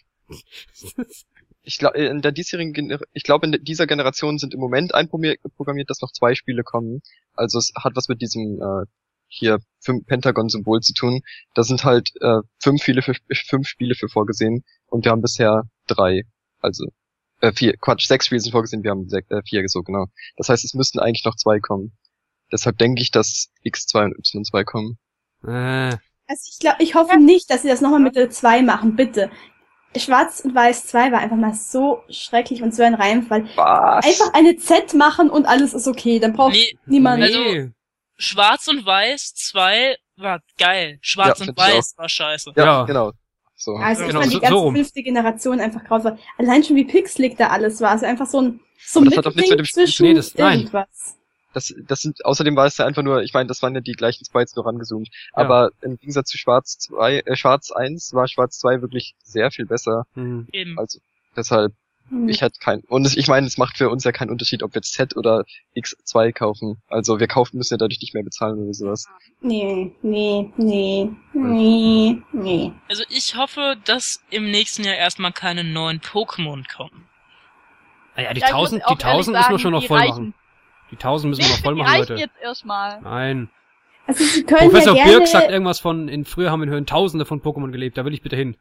Ich glaube, in der diesjährigen, Gener- ich glaube, in dieser Generation sind im Moment einprogrammiert, dass noch zwei Spiele kommen. Also es hat was mit diesem äh, hier fünf Pentagon-Symbol zu tun. Da sind halt äh, fünf, viele für, fünf Spiele für vorgesehen und wir haben bisher drei. Also äh, vier, Quatsch, sechs Spiele sind vorgesehen, wir haben sech, äh, vier so genau. Das heißt, es müssten eigentlich noch zwei kommen. Deshalb denke ich, dass X zwei und Y zwei kommen. Äh, Also ich glaube, ich hoffe nicht, dass sie das nochmal mit der zwei machen, bitte. Schwarz und Weiß zwei war einfach mal so schrecklich und so ein Reimfall. Was? Einfach eine Z machen und alles ist okay. Dann braucht Nee, niemand. Also- nee. Schwarz und Weiß zwei war geil. Schwarz Ja, und find ich Weiß war scheiße. ja, Ja. genau. So. Also ich Genau, fand so- die ganze so rum. fünfte Generation einfach grausam. Allein schon wie pixelig da alles war. Also einfach so ein so Aber ein das hat doch nichts mit dem Spiel zwischen Nee, das- nein. irgendwas. Das, das sind, außerdem war es ja einfach nur, ich meine, das waren ja die gleichen Sprites nur rangezoomt. Ja. Aber im Gegensatz zu Schwarz zwei, äh, Schwarz eins war Schwarz zwei wirklich sehr viel besser. Hm. Eben. Also, deshalb, Hm. ich hätte kein, und es- ich meine, es macht für uns ja keinen Unterschied, ob wir jetzt Z oder X zwei kaufen. Also, wir kaufen, müssen ja dadurch nicht mehr bezahlen oder sowas. Nee, nee, nee, nee, nee. Also ich hoffe, dass im nächsten Jahr erstmal keine neuen Pokémon kommen. Naja, die Ja, ich muss tausend, auch die tausend ehrlich müssen wir sagen, schon noch die voll reichen. machen. Die tausend müssen wir noch voll Die machen, reichen Leute. jetzt erstmal. Nein. Also sie können Professor ja Birk gerne, sagt irgendwas von, in früher haben wir in Höhen Tausende von Pokémon gelebt, da will ich bitte hin.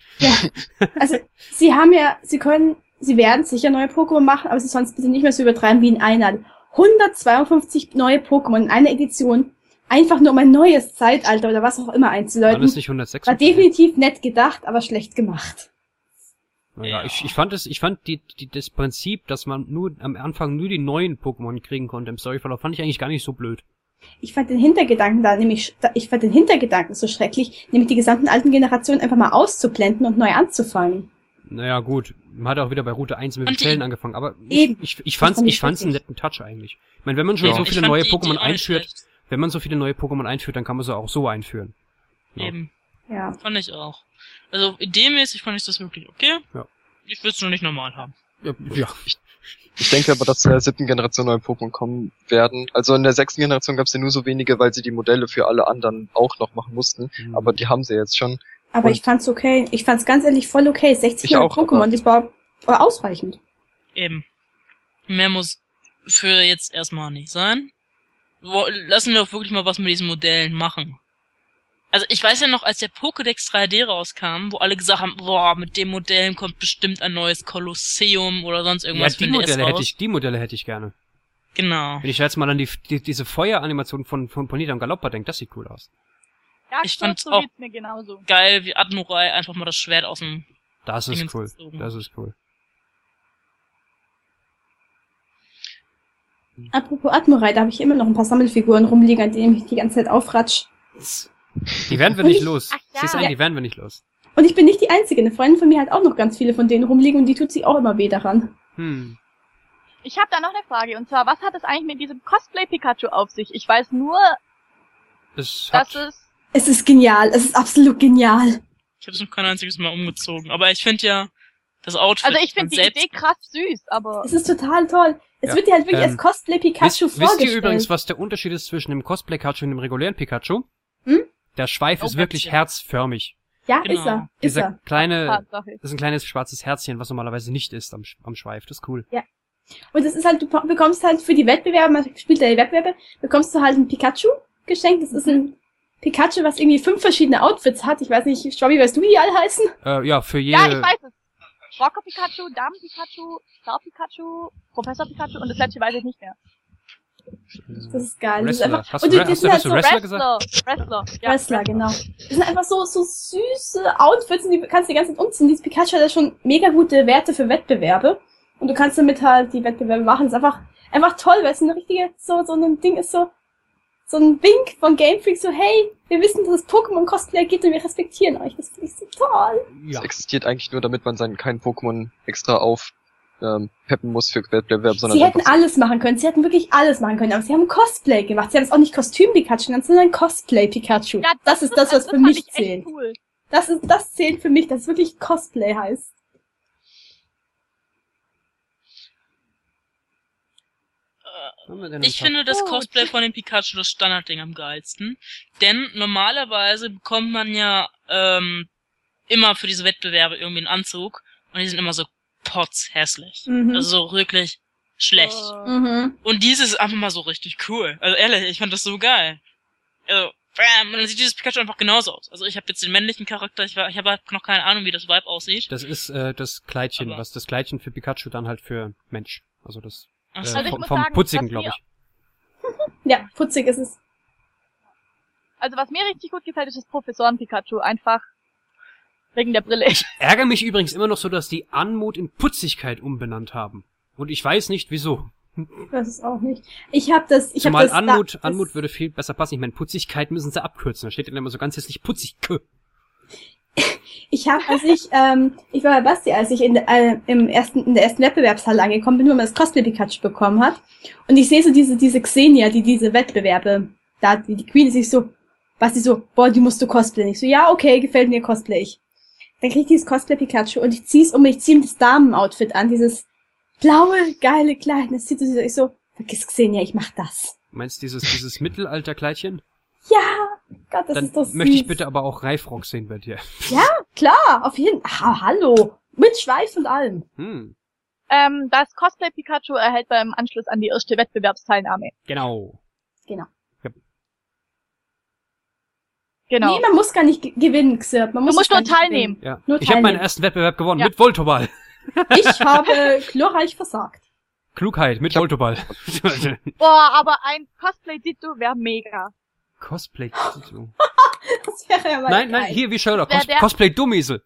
also sie haben ja, sie können, sie werden sicher neue Pokémon machen, aber sie sollen es bitte nicht mehr so übertreiben wie in einer. hundertzweiundfünfzig neue Pokémon in einer Edition, einfach nur um ein neues Zeitalter oder was auch immer Waren einzuläuten. es nicht War hundertsechsundvierzig? definitiv nett gedacht, aber schlecht gemacht. Naja, Ja. ich, ich fand es, ich fand die, die, das Prinzip, dass man nur am Anfang nur die neuen Pokémon kriegen konnte im Storyverlauf, fand ich eigentlich gar nicht so blöd. Ich fand den Hintergedanken da nämlich, ich fand den Hintergedanken so schrecklich, nämlich die gesamten alten Generationen einfach mal auszublenden und neu anzufangen. Naja, gut. Man hat auch wieder bei Route eins mit Und die- Fällen angefangen, aber ich, Eben. ich, ich fand's, fand ich ich fand's einen richtig. netten Touch eigentlich. Ich meine, wenn man schon Ja. so Ich viele fand neue die Idee Pokémon auch nicht einführt, schlecht. wenn man so viele neue Pokémon einführt, dann kann man sie auch so einführen. Ja. Eben. Ja. Fand ich auch. Also ideenmäßig fand ich das wirklich okay. Ja. Ich würde es nur nicht normal haben. Ja, ja. Ich denke aber, dass in der siebten Generation neue Pokémon kommen werden. Also in der sechsten Generation gab es ja nur so wenige, weil sie die Modelle für alle anderen auch noch machen mussten. Hm. Aber die haben sie jetzt schon. Aber Und- ich fand's okay. Ich fand's ganz ehrlich voll okay. sechzig Ich neue auch, Pokémon, aber- das war, war ausreichend. Eben. Mehr muss für jetzt erstmal nicht sein. Wo, lassen wir doch wirklich mal was mit diesen Modellen machen. Also ich weiß ja noch, als der Pokédex drei D rauskam, wo alle gesagt haben, boah, mit dem Modellen kommt bestimmt ein neues Kolosseum oder sonst Ja, irgendwas die für den D S Modelle hätte raus. ich, die Modelle hätte ich gerne. Genau. Wenn ich jetzt mal an die, die diese Feueranimation von, von Ponita und Galoppa denke, das sieht cool aus. Ja, Ich so, fand's so auch- geht's mir genauso. Geil, wie Admiral einfach mal das Schwert aus dem... Das Dingens ist cool. gezogen. Das ist cool. Apropos Admiral, da habe ich immer noch ein paar Sammelfiguren rumliegen, an denen ich die ganze Zeit aufratsch. Die werden wir Und nicht ich- los. Ach ja. Siehst du, die werden wir nicht los. Und ich bin nicht die Einzige. Eine Freundin von mir hat auch noch ganz viele von denen rumliegen und die tut sich auch immer weh daran. Hm. Ich habe da noch eine Frage, und zwar, was hat es eigentlich mit diesem Cosplay-Pikachu auf sich? Ich weiß nur, Es dass hat, es... Es ist genial. Es ist absolut genial. Ich habe es noch kein einziges Mal umgezogen. Aber ich finde ja, Das Outfit. Also ich finde und die selbst Idee krass süß, aber Es ist total toll. Es Ja. wird dir halt wirklich Ähm, als Cosplay Pikachu Wisst, wisst vorgestellt. ihr übrigens, was der Unterschied ist zwischen dem Cosplay-Pikachu und dem regulären Pikachu? Hm? Der Schweif Oh, ist wirklich Pepsi. herzförmig. Ja, Genau. ist er. Ist Dieser er. kleine, Tatsache. das ist ein kleines schwarzes Herzchen, was normalerweise nicht ist am, Sch- am Schweif. Das ist cool. Und es ist halt, du bekommst halt für die Wettbewerbe, man spielt ja die Wettbewerbe, bekommst du halt ein Pikachu geschenkt. Das ist ein Pikachu, was irgendwie fünf verschiedene Outfits hat. Ich weiß nicht, Schwabi, weißt du, wie die alle heißen? Äh, ja, für jede... Ja, ich weiß es. Rocker Pikachu, Damen Pikachu, Star Pikachu, Professor Pikachu und das letzte weiß ich nicht mehr. Das ist geil. Das ist Wrestler. einfach, Hast und du, die, Re- die hast du, sind halt hast du so Wrestler gesagt? Wrestler, ja. Wrestler, genau. Das sind einfach so, so süße Outfits und die kannst du die ganze Zeit umziehen. Dieses Pikachu hat ja schon mega gute Werte für Wettbewerbe. Und du kannst damit halt die Wettbewerbe machen. Das ist einfach, einfach toll, weil es ein richtige, so, so ein Ding ist so, so ein Wink von Game Freak, so, hey, wir wissen, dass es Pokémon-Cosplay gibt und wir respektieren euch. Das finde ich so toll. Ja. Es existiert eigentlich nur, damit man seinen kein Pokémon extra auf ähm, peppen muss für Wettbewerb, sondern Sie hätten einfach alles machen können. Sie hätten wirklich alles machen können. Aber sie haben Cosplay gemacht. Sie haben es auch nicht Kostüm-Pikachu genannt, sondern Cosplay-Pikachu. Ja, das ist das, was für fand mich ich echt zählt. cool. Das ist, das zählt für mich, dass es wirklich Cosplay heißt. Was haben wir denn Ich noch? finde das Gut. Cosplay von dem Pikachu das Standardding am geilsten. Denn normalerweise bekommt man ja ähm, immer für diese Wettbewerbe irgendwie einen Anzug und die sind immer so potzhässlich. Mhm. Also so wirklich schlecht. Äh, Mhm. Und dieses ist einfach mal so richtig cool. Also ehrlich, ich fand das so geil. Also, bam, und dann sieht dieses Pikachu einfach genauso aus. Also ich habe jetzt den männlichen Charakter, ich, war, ich habe noch keine Ahnung, wie das Vibe aussieht. Das ist äh, das Kleidchen, Aber- was das Kleidchen für Pikachu dann halt für Mensch. Also das Ach äh, so. Also ich vom, muss vom sagen, Putzigen, was glaube mir- ich. Ja, putzig ist es. Also was mir richtig gut gefällt, ist das Professoren-Pikachu. Einfach wegen der Brille. Ärgere mich übrigens immer noch so, dass die Anmut in Putzigkeit umbenannt haben. Und ich weiß nicht, wieso. Das ist auch nicht. Ich habe das, ich habe Zumal das. Anmut, das, Anmut würde viel besser passen. Ich meine, Putzigkeit müssen sie abkürzen. Da steht dann immer so ganz hässlich putzig. Ich habe, als ich, ähm, ich war bei Basti, als ich in, äh, im ersten, in der ersten Wettbewerbshalle angekommen bin, wo man das Cosplay Pikachu bekommen hat. Und ich sehe so diese, diese Xenia, die diese Wettbewerbe, da, die, die Queen ist sich so, Basti so, boah, die musst du cosplayen. Ich so, ja, okay, gefällt mir, cosplay ich. Dann krieg ich dieses Cosplay Pikachu und ich zieh's um, ich zieh ihm das Damenoutfit an, dieses blaue, geile Kleid. Das sieht so, ich so, vergiss Xenia, ich mach das. Meinst du dieses, dieses Mittelalterkleidchen? Ja, Gott, das Dann ist doch süß. möchte ich bitte aber auch Reifrock sehen bei dir. Klar, auf jeden Fall. Ah, hallo. Mit Schweif und allem. Hm, Ähm, das Cosplay Pikachu erhält beim Anschluss an die erste Wettbewerbsteilnahme. genau. Genau. Genau. Nee, man muss gar nicht ge- gewinnen, Xirp. Man Du muss musst es gar nur nicht teilnehmen. Ja. Nur Ich habe meinen teilnehmen. ersten Wettbewerb gewonnen Ja. mit Voltoball. gewinnen. Ich habe glorreich versagt. Klugheit mit Voltoball. Boah, aber ein Cosplay-Ditto wäre mega. Cosplay. Das wäre ja mal Nein, geil. nein, hier wie Sherlock. Wer Cos der- Cosplay Dummiesel.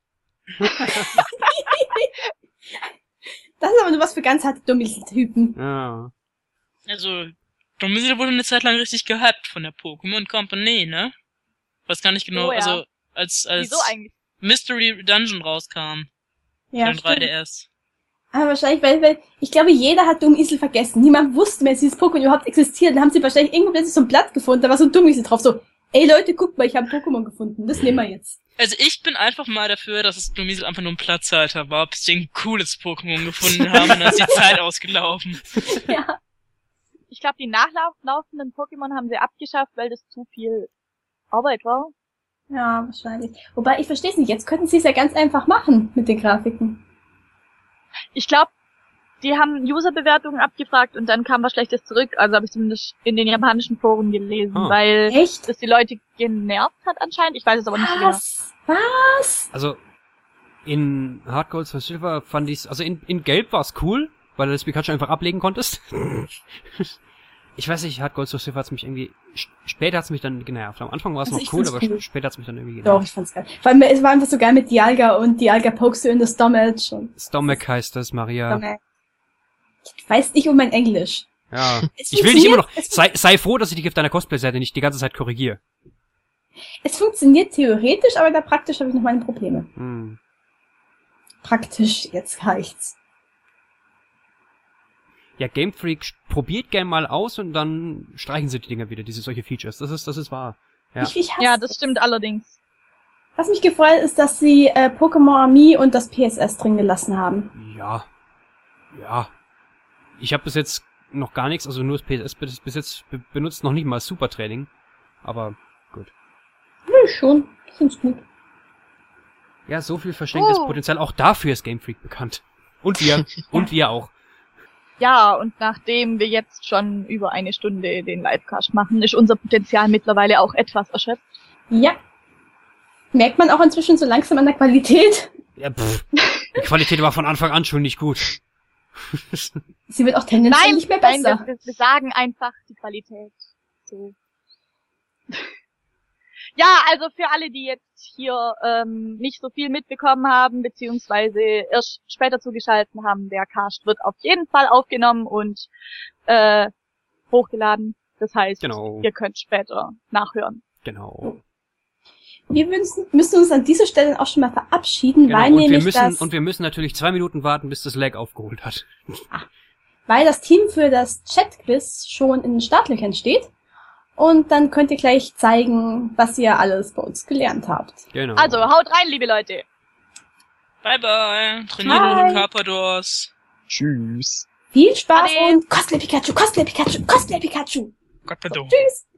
Das ist aber nur was für ganz harte Dummies-Typen. Ja. Also, Domizil wurde eine Zeit lang richtig gehypt von der Pokémon Company, ne? Weiß gar nicht genau, Oh ja. also als als Wieso eigentlich? Mystery Dungeon rauskam Ja, für den drei stimmt. D S. Aber wahrscheinlich, weil, weil, ich glaube, jeder hat Dummiesel vergessen. Niemand wusste mehr, dass dieses Pokémon überhaupt existiert. Dann haben sie wahrscheinlich irgendwo plötzlich so ein Blatt gefunden, da war so ein Dummiesel drauf, so, ey Leute, guckt mal, ich habe ein Pokémon gefunden. Das nehmen wir jetzt. Also ich bin einfach mal dafür, dass es Domizil einfach nur ein Platzhalter war, bis die ein cooles Pokémon gefunden haben und dann ist die Zeit ausgelaufen. Ja. Ich glaube, die nachlaufenden Pokémon haben sie abgeschafft, weil das zu viel Arbeit war. Ja, wahrscheinlich. Wobei, ich verstehe es nicht. Jetzt könnten sie es ja ganz einfach machen mit den Grafiken. Ich glaube, die haben User-Bewertungen abgefragt und dann kam was Schlechtes zurück. Also habe ich zumindest in den japanischen Foren gelesen, Ah. weil Echt? das die Leute genervt hat anscheinend. Ich weiß es aber nicht so genau. Was? Was? Also, in Hard Gold for Silver fand ich's, also in, in Gelb war's cool, weil du das Pikachu einfach ablegen konntest. Ich weiß nicht, Hard Gold for Silver hat's mich irgendwie, sch- später hat's mich dann genervt. Am Anfang war's Also noch ich cool, find's aber cool. sch- später hat's mich dann irgendwie Doch, genervt. ich fand's geil. Vor allem, es war einfach so geil mit Dialga und Dialga pokst du in das Stomach und Stomach heißt das, Maria. Stomach. Ich weiß nicht um mein Englisch. Ja. Es Ich will dich immer noch, funktioniert- es sei, sei froh, dass ich dich auf deiner Cosplay-Seite nicht die ganze Zeit korrigiere. Es funktioniert theoretisch, aber da praktisch habe ich noch meine Probleme. Hm. Praktisch, jetzt reicht's. Ja, Game Freak sch- probiert gern mal aus und dann streichen sie die Dinger wieder, diese solche Features. Das ist, das ist wahr. Ja. Ich, ich hasse Ja, das stimmt allerdings. Was mich gefreut ist, dass sie äh, Pokémon Ami und das P S S drin gelassen haben. Ja. Ja. Ich habe bis jetzt noch gar nichts, also nur das P S S bis, bis jetzt be benutzt, noch nicht mal Supertraining. Aber gut. Nö, schon. Ich find's gut. Ja, so viel verschenktes Oh. Potenzial. Auch dafür ist Game Freak bekannt. Und wir. Und wir auch. Ja, und nachdem wir jetzt schon über eine Stunde den Livecast machen, ist unser Potenzial mittlerweile auch etwas erschöpft. Ja. Merkt man auch inzwischen so langsam an der Qualität. Ja, pff. Die Qualität war von Anfang an schon nicht gut. Sie wird auch tendenziell Nein, nicht mehr nein, besser. wir, wir sagen einfach die Qualität. So. Ja, also für alle, die jetzt hier ähm, nicht so viel mitbekommen haben, beziehungsweise erst später zugeschaltet haben, der Cast wird auf jeden Fall aufgenommen und äh, hochgeladen. Das heißt, Genau. ihr könnt später nachhören. Genau. Wir müssen, müssen uns an dieser Stelle auch schon mal verabschieden, genau. weil Und wir nämlich müssen, das, und wir müssen natürlich zwei Minuten warten, bis das Lag aufgeholt hat. weil das Team für das Chat-Quiz schon in den Startlöchern steht. Und dann könnt ihr gleich zeigen, was ihr alles bei uns gelernt habt. Genau. Also, haut rein, liebe Leute. Bye bye. Trainiert Bye. eure Carpadors. Tschüss. Viel Spaß Ade. und Cosplay Pikachu, Cosplay Pikachu, Cosplay Pikachu. Gott verdammt. Tschüss.